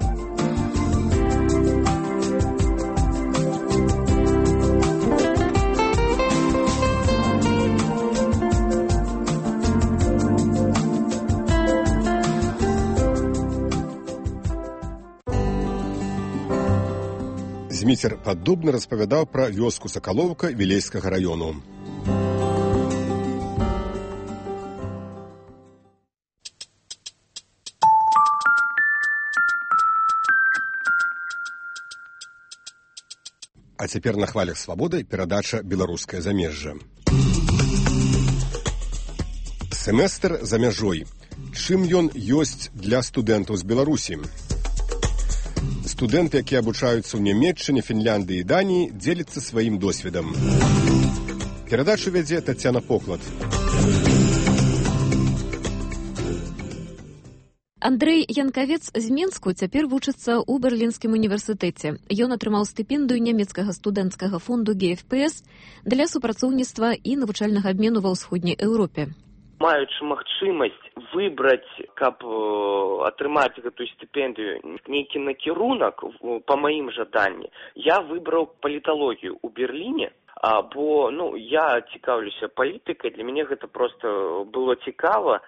Зміцер Паддубны распавядаў пра вёску Сакалоўка Вілейскага раёну. А цяпер на хвалях свабоды перадача «Беларускае замежжа». Семестр за мяжой. Чым ён ёсць для студэнтаў з Беларусі? Студэнты, якія абучаюцца ў Нямецчыне, Фінляндыі і Даніі, дзеляцца сваім досведам. Перадачу вядзе Тацяна Поклад. Андрэй Янкавец з Менску цяпер вучыцца ў Берлінскім універсітэце. Ён атрымаў стыпендыю нямецкага студэнцкага фонду ГФПС для супрацоўніцтва і навучальнага абмену ва ўсходняй Еўропе. Маючы магчымасць выбраць, каб атрымаць гэтую стыпендыю, нейкі накірунак па маім жаданні, я выбраў паліталогію ў Берліне, бо я цікаўлюся палітыкай, для мяне гэта проста было цікава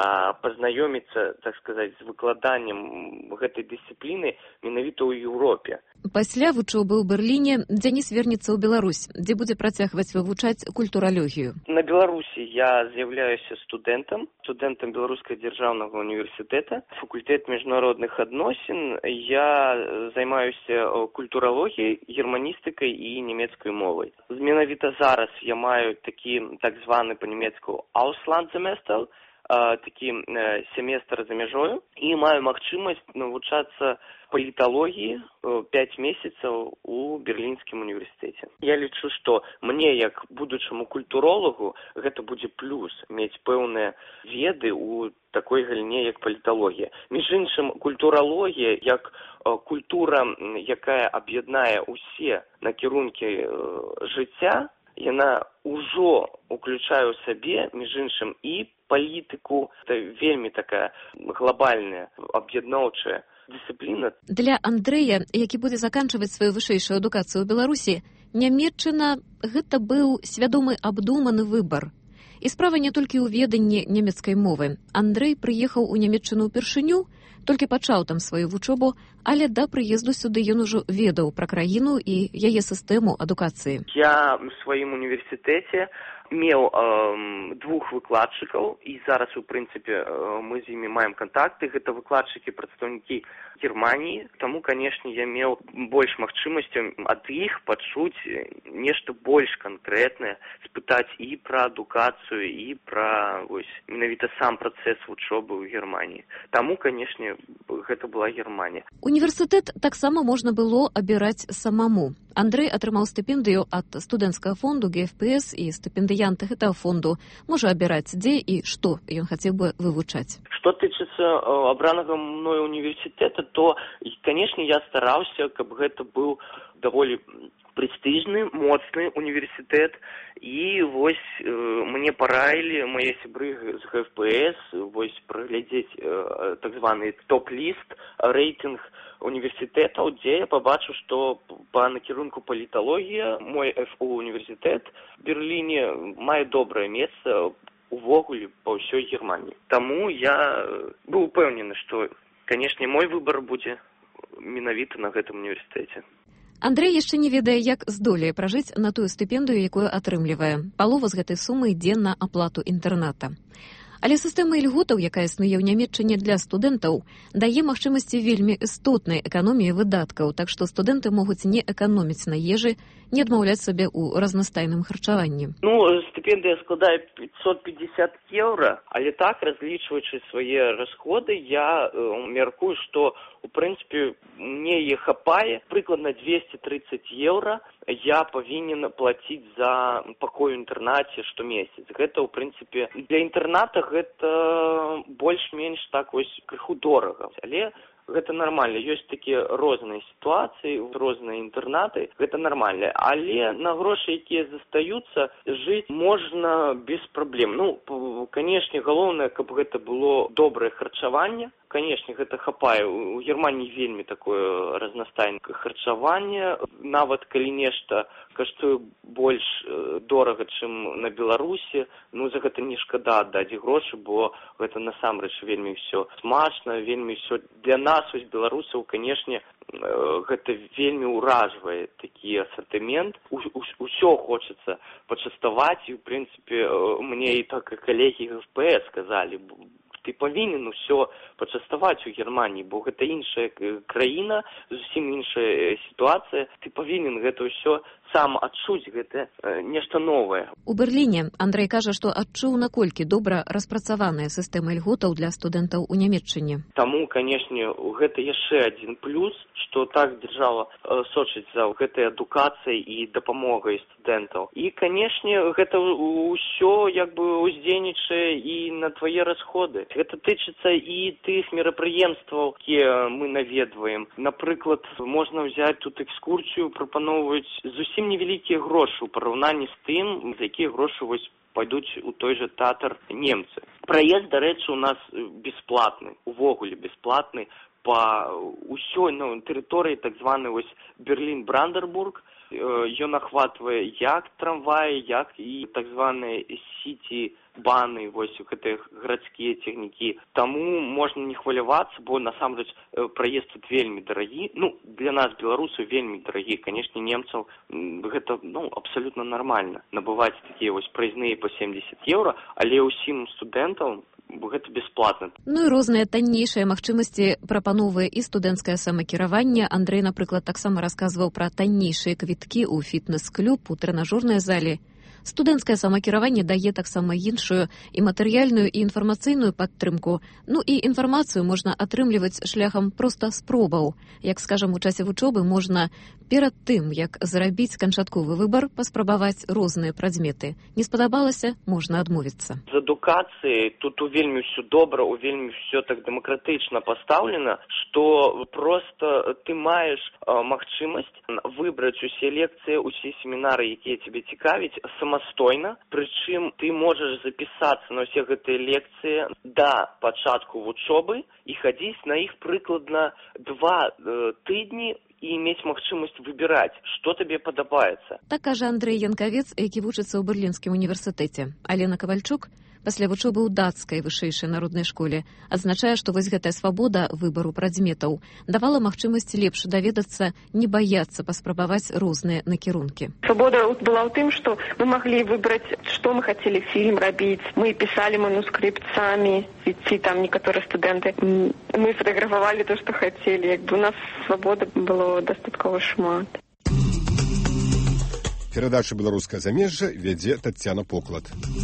пазнаёміцца, так сказаць, з выкладаннем гэтай дысцыпліны менавіта ў Еўропе. Пасля вучобы ў Берліне Дзяніс вернецца ў Беларусь, дзе будзе працягваць вывучаць культуралогію. На Беларусі я з'яўляюся студэнтам Беларускага дзяржаўнага універсітэта, факультэт міжнародных адносін. Я займаюся культуралогіяй, германістыкай і нямецкай мовай. Менавіта зараз я маю такі так званы па-нямецку Auslandssemester, такі семестр за мяжою, і маю магчымасць навучацца паліталогіі 5 месяцаў у Берлінскім універсітэце. Я лічу, што мне, як будучаму культуролагу, гэта будзе плюс, мець пэўныя веды ў такой галіне, як паліталогія. Між іншым, культуралогія, як культура, якая аб'яднае ўсе накірункі жыцця, яна ўжо уключае ў сабе, між іншым, і палітыку. Это вельмі такая глобальная, аб'ядноўчая дысцыпліна. Для Андрэя, які будзе заканчваць сваю вышэйшую адукацыю ў Беларусі, Нямецчына гэта быў свядомы абдуманы выбар. І справа не толькі ў веданні нямецкай мовы. Андрэй прыехаў у Нямецчыну ўпершыню, толькі пачаў там сваю вучобу, але да прыезду сюды ён ужо ведаў пра краіну і яе сістэму адукацыі. Я ў сваім універсітэце меў двух выкладчыкаў, і зараз, у прынцыпе, мы з імі маем кантакты. Гэта выкладчыкі, прадстаўнікі Германіі. Таму, канешне, я меў больш магчымасцяў ад іх пачуць нешта больш канкрэтнае, спытаць і пра адукацыю, і пра менавіта сам працэс вучобы ў Германіі. Таму, канешне, гэта была Германія. Універсітэт таксама можна было абіраць самому. Андрэй атрымаў стыпендыю ад студэнцкага фонду ГФПС, і стыпендыянт гэтага фонду можа абіраць, дзе і што ён хацеў бы вывучаць. Што тычыцца абранага мною універсітэта, то, канешне, я стараўся, каб гэта быў даволі прэстыжны, моцны універсітэт. І мне параілі мае сябры з ГФПС праглядзець так званы топ-ліст, рэйтынг універсітэтаў, дзе я пабачыў, што па накірунку паліталогія мой ФУ універсітэт в Берліне мае добрае месца увогуле па ўсёй Германіі. Таму я быў упэўнены, што, канешне, мой выбар будзе менавіта на гэтым універсітэце. Андрэй яшчэ не ведае, як здолее пражыць на тую стыпендыю, якую атрымлівае. Палова з гэтай сумы ідзе на аплату інтэрната. Але сістэма ільготаў, якая існуе ў Нямецчыне для студэнтаў, дае магчымасці вельмі істотнай эканоміі выдаткаў, так што студэнты могуць не эканоміць на ежы, не адмаўляць сабе ў разнастайным харчаванні. Стыпендыя складае 550 еўра, але так, разлічваючы свае расходы, я мяркую, што у прынцыпе мне іх хапае. Прыкладна 230 еўра я павінен плаціць за пакой у інтэрнаце штомесяц. Гэта, у прынцыпе, для інтэрната гэта больш-менш так крыху дорага. Але гэта нармальна. Ёсць такія розныя сітуацыі, розныя інтэрнаты, гэта нармальна. Але на грошы, якія застаюцца, жыць можна без праблем. Канешне, галоўнае, каб гэта было добрае харчаванне. Канешне, гэта хапае. У Германіі вельмі такое разнастайнае харчаванне. Нават калі нешта каштуе больш дорага, чым на Беларусі, за гэта не шкада аддаць грошы, бо гэта насамрэч вельмі ўсё смачна, вельмі ўсё для нас, беларусаў, канешне, гэта вельмі ўражвае такі асартымент. Усё хочацца пачаставаць, і, у прынцыпе, мне і так і калегі ГФПС сказалі, ты павінен усё пачаставаць у Германіі, бо гэта іншая краіна, зусім іншая сітуацыя. Ты павінен гэта ўсё сам адчуць гэта нешта новае. У Берліне Андрэй кажа, што адчуў, наколькі добра распрацаваная сістэма льготаў для студэнтаў у Нямецчыне. Таму, канешне, гэта яшчэ адзін плюс, што так дзяржава сочыць за гэтай адукацыяй і дапамогай студэнтаў. І, канешне, гэта ўсё як бы уздзейнічае і на твае расходы. Гэта тычыцца і тых мерапрыемстваў, якія мы наведваем. Напрыклад, можна взять тут экскурсію, прапановваюць зусім невялікія грошы ў параўнанні з тым, за якія грошы вось пойдуць у той же тэатр немцы. Праезд, дарэчы, у нас бесплатны, увогуле бесплатны па ўсёй тэрыторыі так званы вось Берлін-Брандербург. Ён ахватвае як трамваі, як і так званыя сіці-баны, вось гэтыя гарадскія цягнікі. Таму можна не хвалявацца, бо насамрэч праезд тут вельмі дарагі. Для нас, беларусаў, вельмі дарагі. Канешне, немцаў гэта абсалютна нармальна. Набываць такія вось праязныя па 70 еўра, але ўсім студэнтам гэта бесплатна. І розныя таннейшыя магчымасці прапановвае і студэнцкае самакіраванне. Андрэй, напрыклад, таксама расказваў пра таннейшыя квіткі ў фітнес-клуб, у трэнажорнай зале. Студэнцкае самакіраванне дае таксама іншую і матэрыяльную, і інфармацыйную падтрымку. І інфармацыю можна атрымліваць шляхам проста спробаў. Як, скажам, у часе вучобы можна перад тым, як зрабіць канчатковы выбар, паспрабаваць розныя прадметы. Не спадабалася, можна адмовіцца. З адукацыяй тут вельмі ўсё добра, вельмі ўсё так дэмакратычна пастаўлена, што проста ты маеш магчымасць выбраць усе лекцыі, усе семінары, якія цябе цікавяць, самастойна, прычым ты можаш запісацца на ўсе гэтыя лекцыі да пачатку вучобы і хадзіць на іх прыкладна 2 тыдні і мець магчымасць выбіраць, што табе падабаецца. Так кажа Андрэй Янкавец, які вучыцца ў Берлінскім універсітэце. Алена Кавальчук пасля вучобы ў дацкай вышэйшай народнай школе адзначае, што вось гэтая свабода выбару прадметаў давала магчымасць лепш даведацца, не баяцца паспрабаваць розныя накірункі. Свабода была ў тым, што мы маглі выбраць, што мы хацелі фільм рабіць. Мы пісалі манускрипт самі, ці там некаторыя студэнты. Мы фатаграфавалі то, што хацелі. У нас свабода было дастаткова шмат. Перадачу «Беларускае замежжа» вядзе Таццяна Поклад.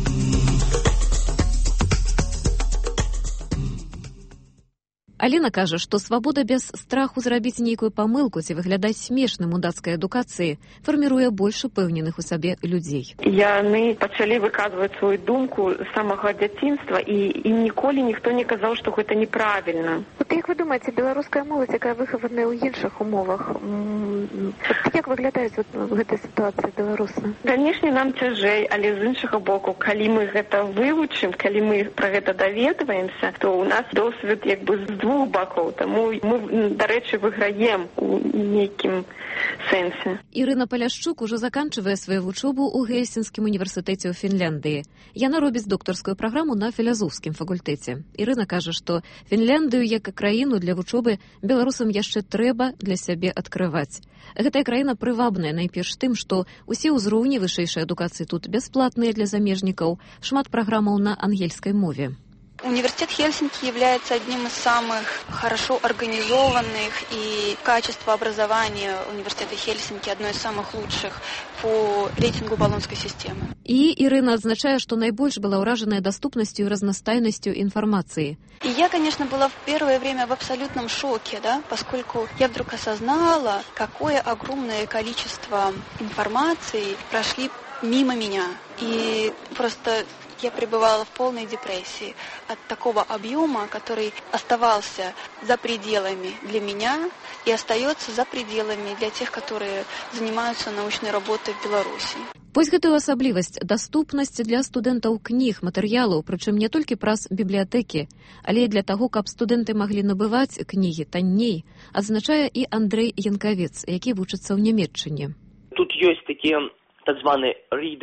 Алена кажа, што свабода без страху зрабіць нейкую памылку ці выглядаць смешным у дацкай адукацыі фарміруе больш упэўненых у сабе людзей. Яны пачалі выказваць сваю думку з самага дзяцінства, і ім ніколі ніхто не казаў, што гэта неправільна. Як вы думаеце, беларуская моладзь, якая выхаваная ў іншых умовах, як выглядаюць гэтай сітуацыі беларусы? Канешне, нам цяжэй, але з іншага боку, калі мы гэта вывучым, калі мы пра гэта даведваемся, то ў нас досвед як бы з двух бакоў, таму мы, дарэчы, выйграем у нейкім сэнсе. Ірына Паляшчук ужо заканчвае сваю вучобу ў Гельсінскім універсітэце ў Фінляндыі. Яна робіць дактарскую праграму на філазофскім факультэце. Ірына кажа, што Фінляндыю як краіну для вучобы беларусам яшчэ трэба для сябе адкрываць. Гэтая краіна прывабная найперш тым, што усе ўзроўні вышэйшай адукацыі тут бясплатныя для замежнікаў, шмат праграмаў на ангельскай мове. Университет Хельсинки является одним из самых хорошо организованных, и качество образования университета Хельсинки одно из самых лучших по рейтингу Болонской системы. И Ирина отзначает, что наибольш была уражена доступностью и разностайностью информации. И я, конечно, была в первое время в абсолютном шоке, поскольку я вдруг осознала, какое огромное количество информации прошли мимо меня. И просто я пребывала в полной депрессии от такого объема, который оставался за пределами для меня и остается за пределами для тех, которые занимаются научной работой в Беларуси. Вось гэтую асаблівасць, даступнасць для студэнтаў кніг, матэрыялаў, прычым не толькі праз бібліятэкі, але і для таго, каб студэнты маглі набываць кнігі танней, адзначае і Андрэй Янкавец, які вучыцца ў Нямецчыне. Тут ёсць такія так званыя рідеры,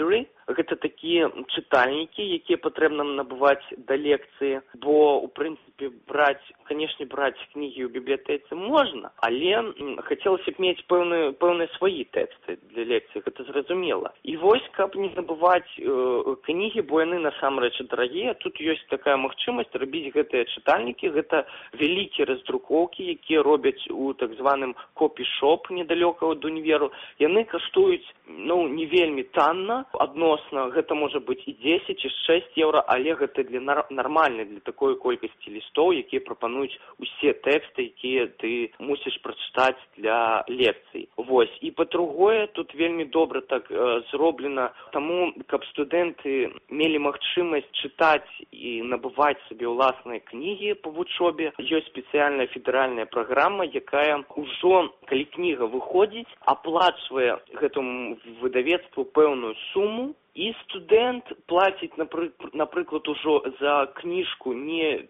Гэта такія чытальнікі, якія патрэбна набываць да лекцыі, бо, у прынцыпе, канешне, браць кнігі ў бібліятэцы можна, але хацелася б мець пэўныя свае тэксты для лекцыі, гэта зразумела. І вось, каб не набываць кнігі, бо яны насамрэч дарагія, тут ёсць такая магчымасць рабіць гэтыя чытальнікі, гэта вялікія раздрукоўкі, якія робяць у так званым копі-шоп недалёка ад універу. Яны каштуюць, не вельмі танна, адносна, гэта можа быць і 10, і 6 еўра, але гэта нармальна для такой колькасці лістоў, якія прапануюць усе тэксты, якія ты мусіш прачытаць для лекцый. Вось. І па-другое, тут вельмі добра так зроблена, таму, каб студэнты мелі магчымасць чытаць і набываць сабе ўласныя кнігі па вучобе. Ёсць спецыяльная федэральная праграма, якая ўжо, калі кніга выходзіць, аплачвае гэтаму выдавецтву пэўную суму, і студэнт плаціць, напрыклад, ужо за кніжку не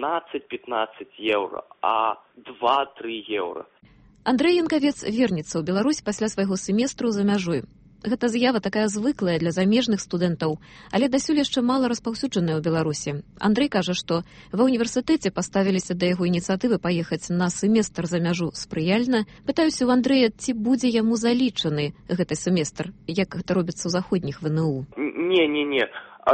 12-15 еўра, а 2-3 еўра. Андрэй Янкавец вернецца ў Беларусь пасля свайго семестру за мяжой. Гэта з'ява такая звыклая для замежных студэнтаў, але дасюль яшчэ мала распаўсюджаная ў Беларусі. Андрэй кажа, што ва ўніверсітэце паставіліся да яго ініцыятывы паехаць на семестр за мяжу спрыяльна. Пытаюся ў Андрэя, ці будзе яму залічаны гэты семестр, як гэта робіцца ў заходніх ВНУ? Не.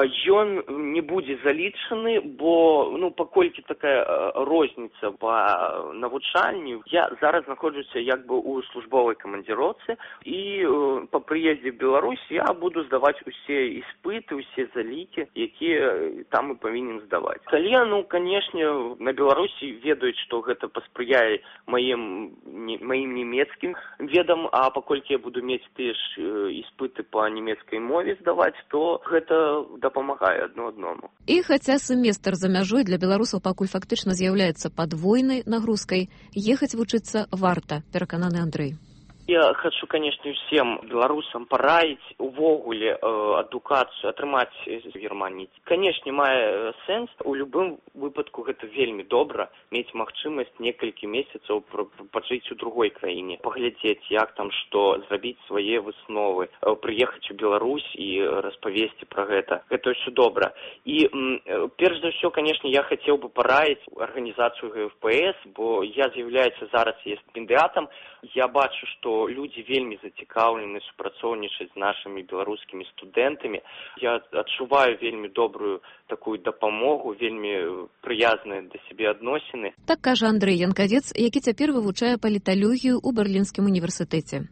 Ён не будзе залічаны, бо, паколькі такая розніца па навучанню, я зараз знаходжуся як бы ў службовай камандзіроўцы, і па прыездзе в Беларусь я буду здаваць усе іспыты, усе залікі, якія там і павінен здаваць. Калі, канешне, на Беларусі ведаюць, што гэта паспрыяе маім нямецкім ведам, а паколькі я буду мець тыя ж іспыты па нямецкай мове здаваць, то гэта дапамагае адно адному. І хаця семестр за мяжой для беларусаў пакуль фактычна з'яўляецца падвойнай нагрузкай, ехаць вучыцца варта, перакананы Андрэй. Я хочу, конечно, всем беларусам параіць увогуле адукацыю атрымаць з Германіі. Канешне, мае сэнс. У любым выпадку гэта вельмі добра мець магчымасць некалькі месяцаў пажыць у другой краіне, паглядзець, як там што, зрабіць свае высновы, прыехаць у Беларусь і распавесці пра гэта. Гэта ўсё добра. І перш за ўсё, канешне, я хацеў бы параіць арганізацыю ГФПС, бо я з'яўляюся зараз стипендыатам. Я бачу, што людзі вельмі зацікаўлены супрацоўнічаць з нашымі беларускімі студэнтамі. Я адчуваю вельмі добрую такую дапамогу, вельмі прыязныя да сябе адносіны. Так кажа Андрэй Янкавец, які цяпер вывучае паліталогію ў Берлінскім універсітэце.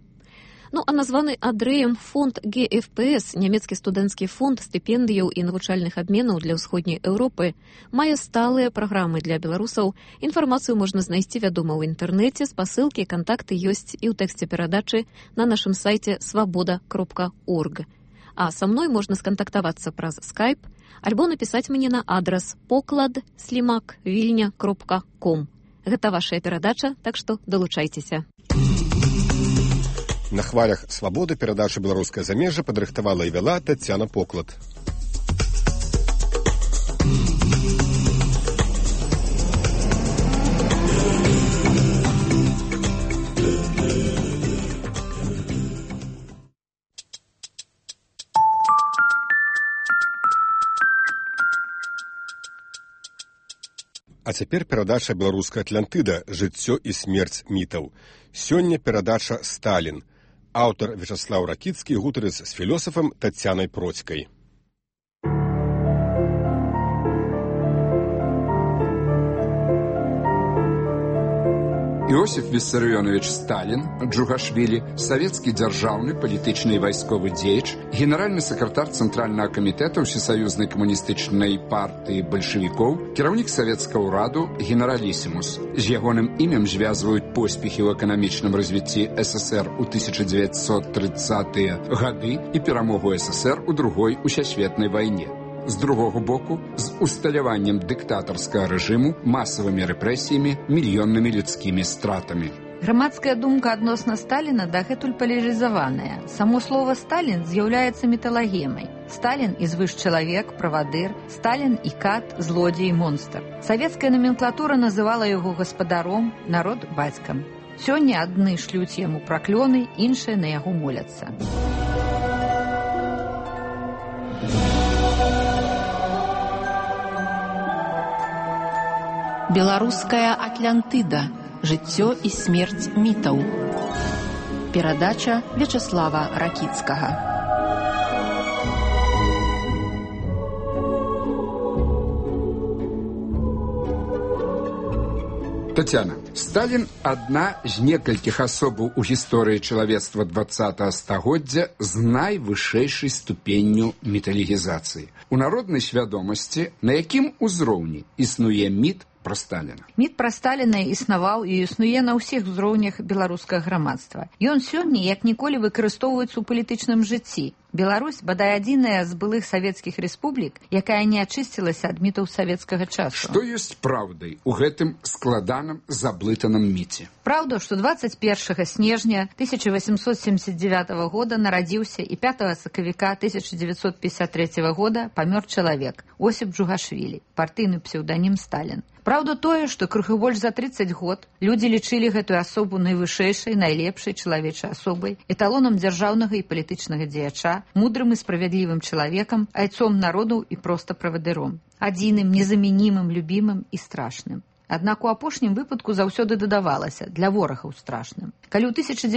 А названы Андрэем фонд ГФПС, нямецкі студэнцкі фонд стыпендыяў і навучальных абменаў для ўсходняй Еўропы, мае сталыя праграмы для беларусаў. Інфармацыю можна знайсці, вядома, ў інтэрнэце, спасылкі, кантакты ёсць і ў тэксце перадачы на нашым сайце swaboda.org. А са мной можна скантактавацца праз Skype альбо напісаць мне на адрас poklad@vilnia.com. Гэта вашая перадача, так што далучайцеся. На хвалях «Свабоды» перадачу «Беларускае замежжа» падрыхтавала і вяла Тацяна Поклад. А цяпер перадача «Беларуская Атлантыда. Жыццё і смерць мітаў». Сёння перадача «Сталін». Аўтар Вячаслаў Ракіцкі гутарыць з філосафам Тацянай Процькай. Іосиф Виссарионович Сталин, Джугашвили, советский державный, политичный и войсковый деятель, генеральный секретарь Центрального комитета Всесоюзной коммунистичной партии большевиков, керовник Советского Ураду, генералиссимус. С ягоным именем связывают поспехи в экономичном развитии СССР у 1930-е годы и перемогу СССР у другой усесветной войне. З другого боку, з усталяваннем дыктатарскага рэжыму, масавымі рэпрэсіямі, мільённымі людскімі стратамі. Грамадская думка адносна Сталіна дагэтуль палярызаваная. Само слово «Сталін» з'яўляецца металагемай. Сталін і звышчалавек, правадыр, Сталін і кат, злодзей, монстр. Савецкая номенклатура называла яго гаспадаром, народ бацькам. Сёння адны шлюць яму праклёны, іншыя на яго моляцца. Беларуская Атлантыда. Жыццё і смерць мітаў. Перадача Вячеслава Ракіцкага. Тацяна, Сталін адна з некалькіх асобаў у гісторыі чалавецтва 20-го стагоддзя з найвышэйшай ступенню міталогізацыі. У народнай свядомасці на якім узроўні існуе міт пра Сталіна? Міт пра Сталіна існаваў і існуе на ўсіх узроўнях беларускага грамадства. Ён сёння як ніколі выкарыстоўваецца ў палітычным жыцці. Беларусь, бадай адзіная з былых савецкіх рэспублік, якая не ачысцілася ад мітаў савецкага часу. Што ёсць праўдай у гэтым складаным заблытаным міце? Праўда, што 21 снежня 1879 года нарадзіўся і 5 сакавіка 1953 года памёр чалавек Осіп Джугашвілі, партыйны псеўданім Сталін. Праўда тое, што крыху больш за 30 год людзі лічылі гэтую асобу найвышэйшай, найлепшай чалавечай асобай, эталонам дзяржаўнага і палітычнага дзеяча, мудрым і справядлівым чалавекам, айцом народу і проста правадыром, адзіным, незамянімым, любімым і страшным. Аднак у апошнім выпадку заўсёды дадавалася для ворагаў страшным. Калі ў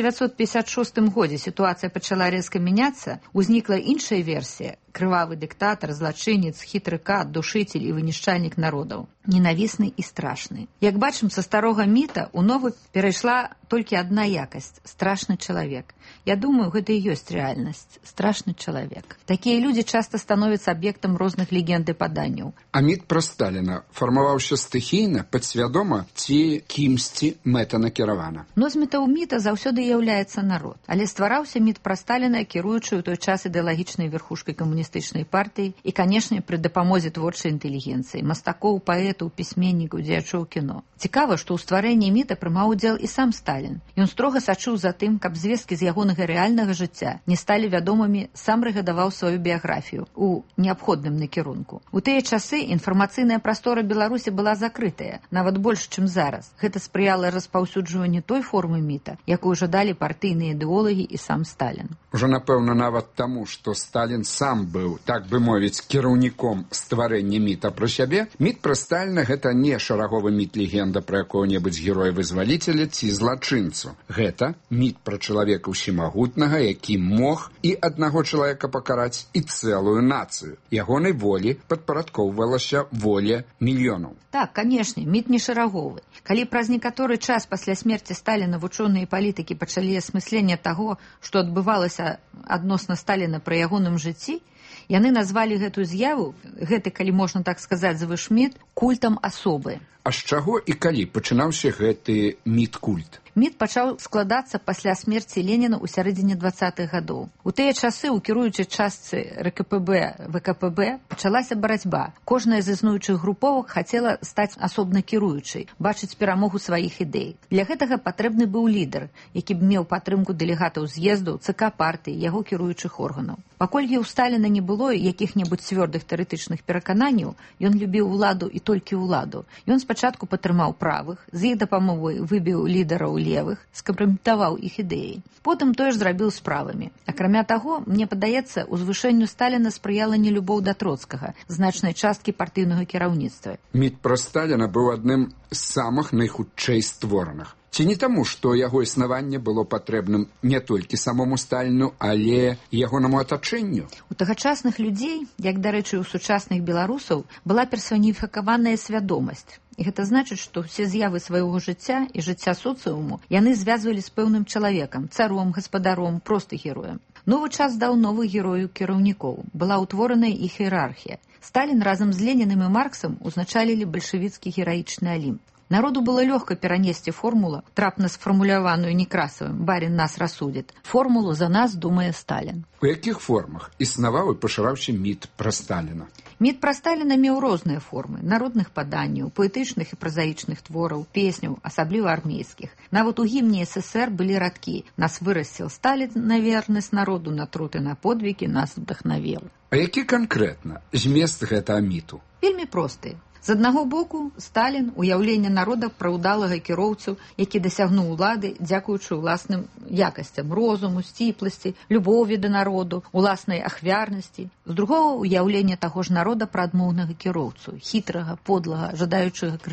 1956 годзе сітуацыя пачала рэзка мяняцца, узнікла іншая версія – крывавы дыктатар, злачынец, хітры кат, душыцель і вынішчальнік народаў. Ненавісны і страшны. Як бачым, са старога міта ў новы перайшла толькі адна якасць – страшны чалавек. Я думаю, гэта і ёсць рэальнасць – страшны чалавек. Такія людзі часта становяцца аб'ектам розных легенд і паданняў. А міт пра Сталіна фармаваўся стыхійна, падсвядома ці кімсьці мэтанакіравана? Носьбітам міта заўсёды з'яўляецца народ. Але ствараўся міт пра Сталіна, кіруючы ў той час ідэалагічнай верхушкай камуністычнай партыі і, канешне, пры дапамозе творчай інтэлігенцыі, мастакоў, паэтаў, пісьменнікаў, дзеячоў кіно. Цікава, што ў стварэнні міта прымаў удзел і сам Сталін. Ён строга сачыў за тым, каб звесткі з ягонага рэальнага жыцця не сталі вядомымі, сам рэдагаваў сваю біяграфію ў неабходным накірунку. У тыя часы інфармацыйная прастора Беларусі была закрытая, нават больш, чым зараз. Гэта спрыяла распаўсюджванню той формы міта, якую жадалі партыйныя ідэолагі і сам Сталін. Ужо, напэўна, нават таму, што Сталін сам быў, так бы мовіць, кіраўніком стварэння міта пра сябе, міт пра Сталіна – гэта не шараговы міт-легенда пра якога-небудзь героя-вызваліцеля ці злачынцу. Гэта міт пра чалавека ўсемагутнага, які мог і аднаго чалавека пакараць, і цэлую нацыю. Ягонай волі падпарадкоўвалася воля мільёнаў. Так, канешне, міт не шараговы. Калі праз некаторы час пасля смерці Сталіна вучоныя палітыкі пачалі асмысленне таго, што адбывалася адносна Сталіна пры ягоным жыцці, яны назвалі гэтую з'яву, гэты, калі можна так сказаць, звышміт, культам асобы. А з чаго і калі пачынаўся гэты міт-культ? Міт пачаў складацца пасля смерці Леніна ў сярэдзіне 20-х гадоў. У тыя часы ў кіруючай частцы РКПБ, ВКПБ пачалася барацьба. Кожная з існуючых груповак хацела стаць асобна кіруючай, бачыць перамогу сваіх ідэй. Для гэтага патрэбны быў лідар, які б меў падтрымку дэлегатаў з'езду, ЦК партыі, яго кіруючых органаў. Паколькі ў Сталіна не было якіх-небудзь цвёрдых тэарэтычных перакананняў, ён любіў уладу і толькі ўладу. Ён спачатку падтрымаў правых, з іх дапамогай выбіў лідараў левых, скампраметаваў іх ідэі. Потым тое ж зрабіў з правымі. Акрамя таго, мне падаецца, узвышэнню Сталіна спрыяла нелюбоў да Троцкага, значнай часткі партыйнага кіраўніцтва. Міт пра Сталіна быў адным з самых найхутчэй створаных. Ці не таму, што яго існаванне было патрэбным не толькі самому Сталіну, але і ягонаму атачэнню? У тагачасных людзей, як, дарэчы, у сучасных беларусаў, была персаніфікаваная свядомасць. І гэта значыць, што ўсе з'явы свайго жыцця і жыцця соцыуму яны звязвалі з пэўным чалавекам, царом, гаспадаром, проста героем. Новы час даў новых герояў кіраўнікоў. Была ўтвораная іх іерархія. Сталін разам з Ленінам і Марксам узначалілі бальшавіцкі гераічны алімп. Народу было лёгка перанесці формулу, трапна сфармуляваную Некрасавым «Барин нас рассудит». Формулу «За нас думае Сталін». У якіх формах існаваў і пашыраўся міт пра Сталіна? Міт пра Сталіна меў розныя формы – народных паданняў, паэтычных і празаічных твораў, песняў, асабліва армейскіх. Нават у гімне СССР былі радкі «Нас вырасціл Сталін на вернасць народу, на труд і на подвігі нас вдахнавіл». А які канкрэтна змест гэтага міту? Вельмі просты. З аднаго боку, Сталін – уяўленне народа пра ўдалага кіроўцу, які дасягнуў улады, дзякуючы ўласным якасцям розуму, сціпласці, любові да народу, уласнай ахвярнасці. З другога – уяўленне таго ж народа пра адмоўнага кіроўцу, хітрага, подлага, жадаючага крыві.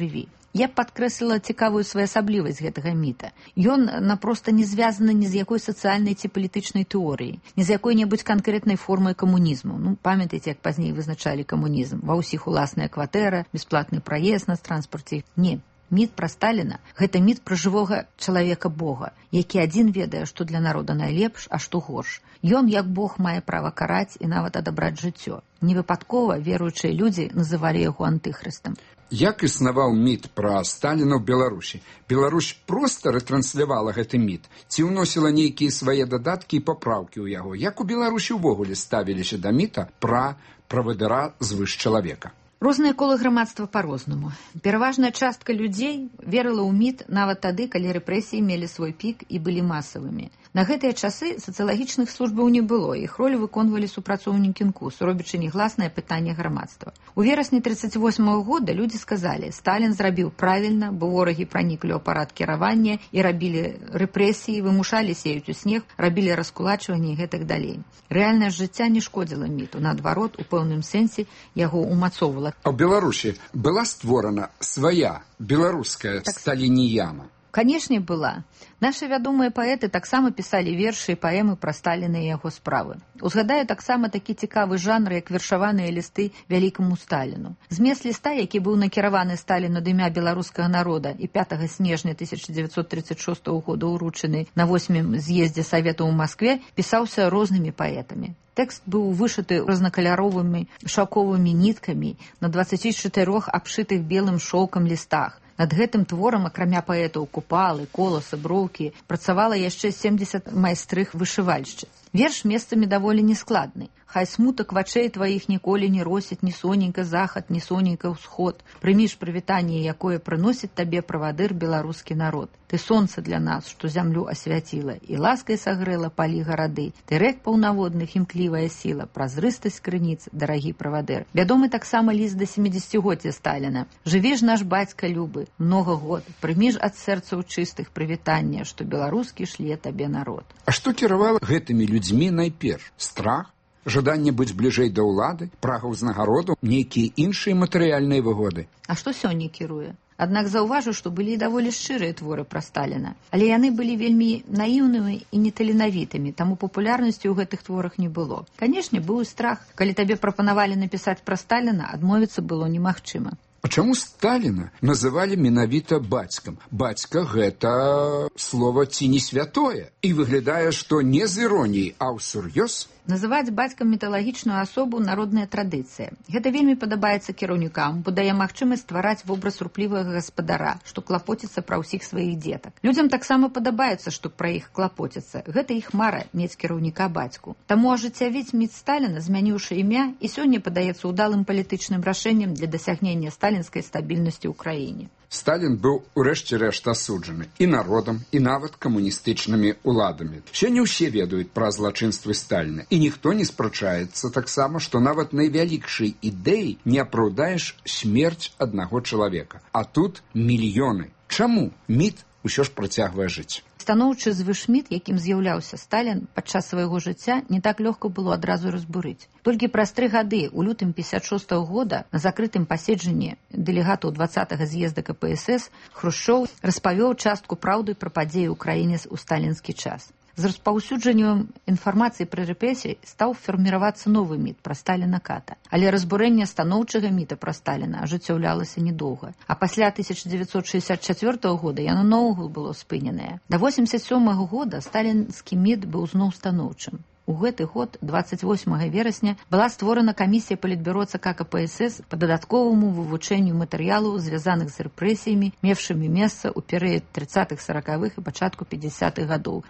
Я б падкрэсліла цікавую своеасаблівасць гэтага міта. Ён напроста не звязаны ні з якой сацыяльнай ці палітычнай тэорыяй, ні з якой-небудзь канкрэтнай формай камунізму. Памятаеце, як пазней вызначалі камунізм? Ва ўсіх уласная кватэра, бясплатны праезд на транспарце. Не. Міт пра Сталіна – гэта міт пра жывога чалавека-бога, які адзін ведае, што для народа найлепш, а што горш. Ён, як Бог, мае права караць і нават адабраць жыццё. Невыпадкова веруючыя людзі называлі яго антыхрыстам. Як існаваў міт пра Сталіна ў Беларусі? Беларусь проста ретранслявала гэты міт? Ці ўносіла нейкія свае дадаткі і папраўкі ў яго? Як у Беларусі ўвогуле ставіліся да міта пра правадыра звыш чалавека? Розныя колы грамадства па-рознаму. Пераважная частка людзей верыла ў міт нават тады, калі рэпрэсіі мелі свой пік і былі масавымі. На гэтыя часы сацыялагічных службаў не было, іх ролю выконвалі супрацоўнікі НКУС, робячы негласнае пытанне грамадства. У верасні 1938 года людзі сказалі, Сталін зрабіў правільна, бо ворагі праніклі ў апарат кіравання і рабілі рэпрэсіі, вымушалі сеяць у снег, рабілі раскулачванне і гэтак далей. Рэальнае жыцця не шкодзіла міту, наадварот, у пэўным сэнсе яго умацоўвала. А ў Беларусі была створана свая беларуская сталініяна? Канешне, была. Нашы вядомыя паэты таксама пісалі вершы і паэмы пра Сталіна і яго справы. Узгадаю таксама такі цікавы жанр, як вершаваныя лісты вялікаму Сталіну. Змест ліста, які быў накіраваны Сталіну ад імя беларускага народа і 5 снежня 1936 года ўручаны на 8-м з'ездзе Саветаў у Маскве, пісаўся рознымі паэтамі. Тэкст быў вышыты рознакаляровымі шаўковымі ніткамі на 24 абшытых белым шоўкам лістах. Над гэтым творам, акрамя паэтаў Купалы, Коласа, Броўкі, працавала яшчэ 70 майстрых вышывальшчыц. Верш месцамі даволі нескладны. Хай смутак вачэй тваіх ніколі не росіць ні соненька захад, ні соненька ўсход. Прыміш прывітанне, якое прыносіць табе правадыр беларускі народ. Ты сонца для нас, што зямлю асвяціла, і ласкай сагрэла палі гарады. Ты рэк паўнаводных імклівая сіла, празрыстасць крыніц, дарагі правадыр. Вядомы таксама ліст да 70-гоцця Сталіна. Жыві ж наш бацька любы, многа год, прымі ж ад сэрцаў чыстых прывітання, што беларускі шле табе народ. А што кіравала гэтымі людзьмі найперш? Страх? Жаданне быць бліжэй да ўлады, прага ўзнагароду, нейкія іншыя матэрыяльныя выгоды. А што сёння кіруе? Аднак заўважу, што былі даволі шчырыя творы пра Сталіна, але яны былі вельмі наіўнымі і неталенавітымі, таму папулярнасці ў гэтых творах не было. Канешне, быў і страх. Калі табе прапанавалі напісаць пра Сталіна, адмовіцца было немагчыма. А чаму Сталіна называлі менавіта бацькам? Бацька – гэта слова ці не святое. І выглядае, што не з іроніяй, а ўсур'ёз. Называць бацькам міталагічную асобу народная традыцыя. Гэта вельмі падабаецца кіраўнікам, бо дае магчымасць ствараць вобраз руплівага гаспадара, што клапоціцца пра ўсіх сваіх дзетак. Людзям таксама падабаецца, што пра іх клапоціцца. Гэта іх мара мець кіраўніка бацьку. Таму ажыццявіць міт Сталіна, змяніўшы імя, і сёння падаецца ўдалым палітычным рашэннем для дасягнення сталінскай стабільнасці ў краіне. Сталін быў урэшце рэшт асуджаны і народам, і нават камуністычнымі ўладамі. Сёння ўсе ведаюць пра злачынствы Сталіна, і ніхто не спрачаецца таксама, што нават найвялікшай ідэі не апраўдаеш смерць аднаго чалавека. А тут мільёны. Чаму міт усё ж працягвае жыць? Станоўчы звышміт, якім з'яўляўся Сталін падчас свайго жыцця, не так лёгка было адразу разбурыць. Толькі праз 3 гады, у лютым 1956 года, на закрытым паседжанні дэлегатаў 20-го з'езда КПСС, Хрушчоў распавёў частку праўды пра падзеі ў краіне ў сталінскі час. З распаўсюджаннем інфармацыі пра рэпрэсіі стаў фарміравацца новы міт пра Сталіна-ката. Але разбурэнне станоўчага міта пра Сталіна ажыццяўлялася недоўга. А пасля 1964 года яно наогул было спыненае. Да 1987 года сталінскі міт быў зноў станоўчым. У гэты год, 28 верасня, была створана камісія палітбюро ЦК КПСС па дадатковаму вывучэнню матэрыялаў, звязаных з рэпрэсіямі, мевшымі месца ў перыяд 30-х, 40-х і пачатку 50-х гадоў.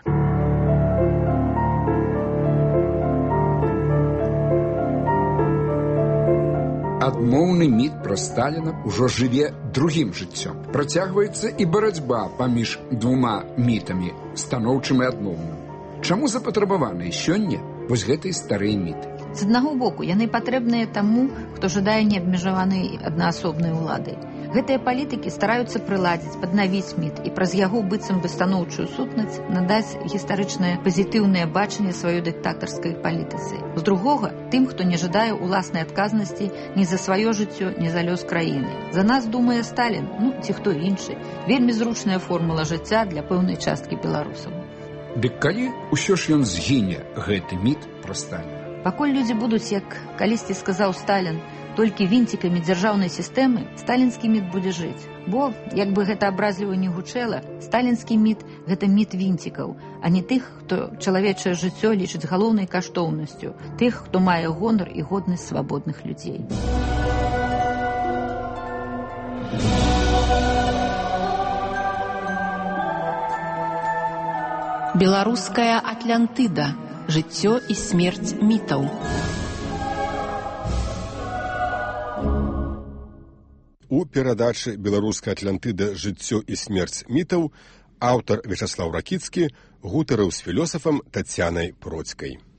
Адмоўны міт пра Сталіна ўжо жыве другім жыццём. Працягваецца і барацьба паміж двума мітамі, станоўчым і адмоўным. Чаму запатрабаваныя сёння вось гэтыя старыя міты? З аднаго боку, яны патрэбныя таму, хто жадае неабмежаванай аднаасобнай улады. Гэтыя палітыкі стараюцца прыладзіць, паднавіць міт і праз яго быццам бы станоўчую сутнасць надаць гістарычнае пазітыўнае бачанне сваёй дыктатарскай палітыцы. З другога, тым, хто не жадае уласнай адказнасці ні за сваё жыццё, ні за лёс краіны. За нас думае Сталін, ці хто іншы. Вельмі зручная формула жыцця для пэўнай часткі беларусаў. Дык калі ўсё ж ён згіне, гэты міт пра Сталіна? Пакуль людзі будуць, як калісьці сказаў Сталін, толькі вінцікамі дзяржаўнай сістэмы, сталінскі міт будзе жыць. Бо, як бы гэта абразліва не гучэла, сталінскі міт – гэта міт вінцікаў, а не тых, хто чалавечае жыццё лічыць галоўнай каштоўнасцю, тых, хто мае гонар і годнасць свабодных людзей. Беларуская Атлантыда. Жыццё і смерць мітаў. У перадачы «Беларуская Атлантыда. Жыццё і смерць мітаў» аўтар Вячаслаў Ракіцкі гутарыў з філёсафам Тацянай Процькай.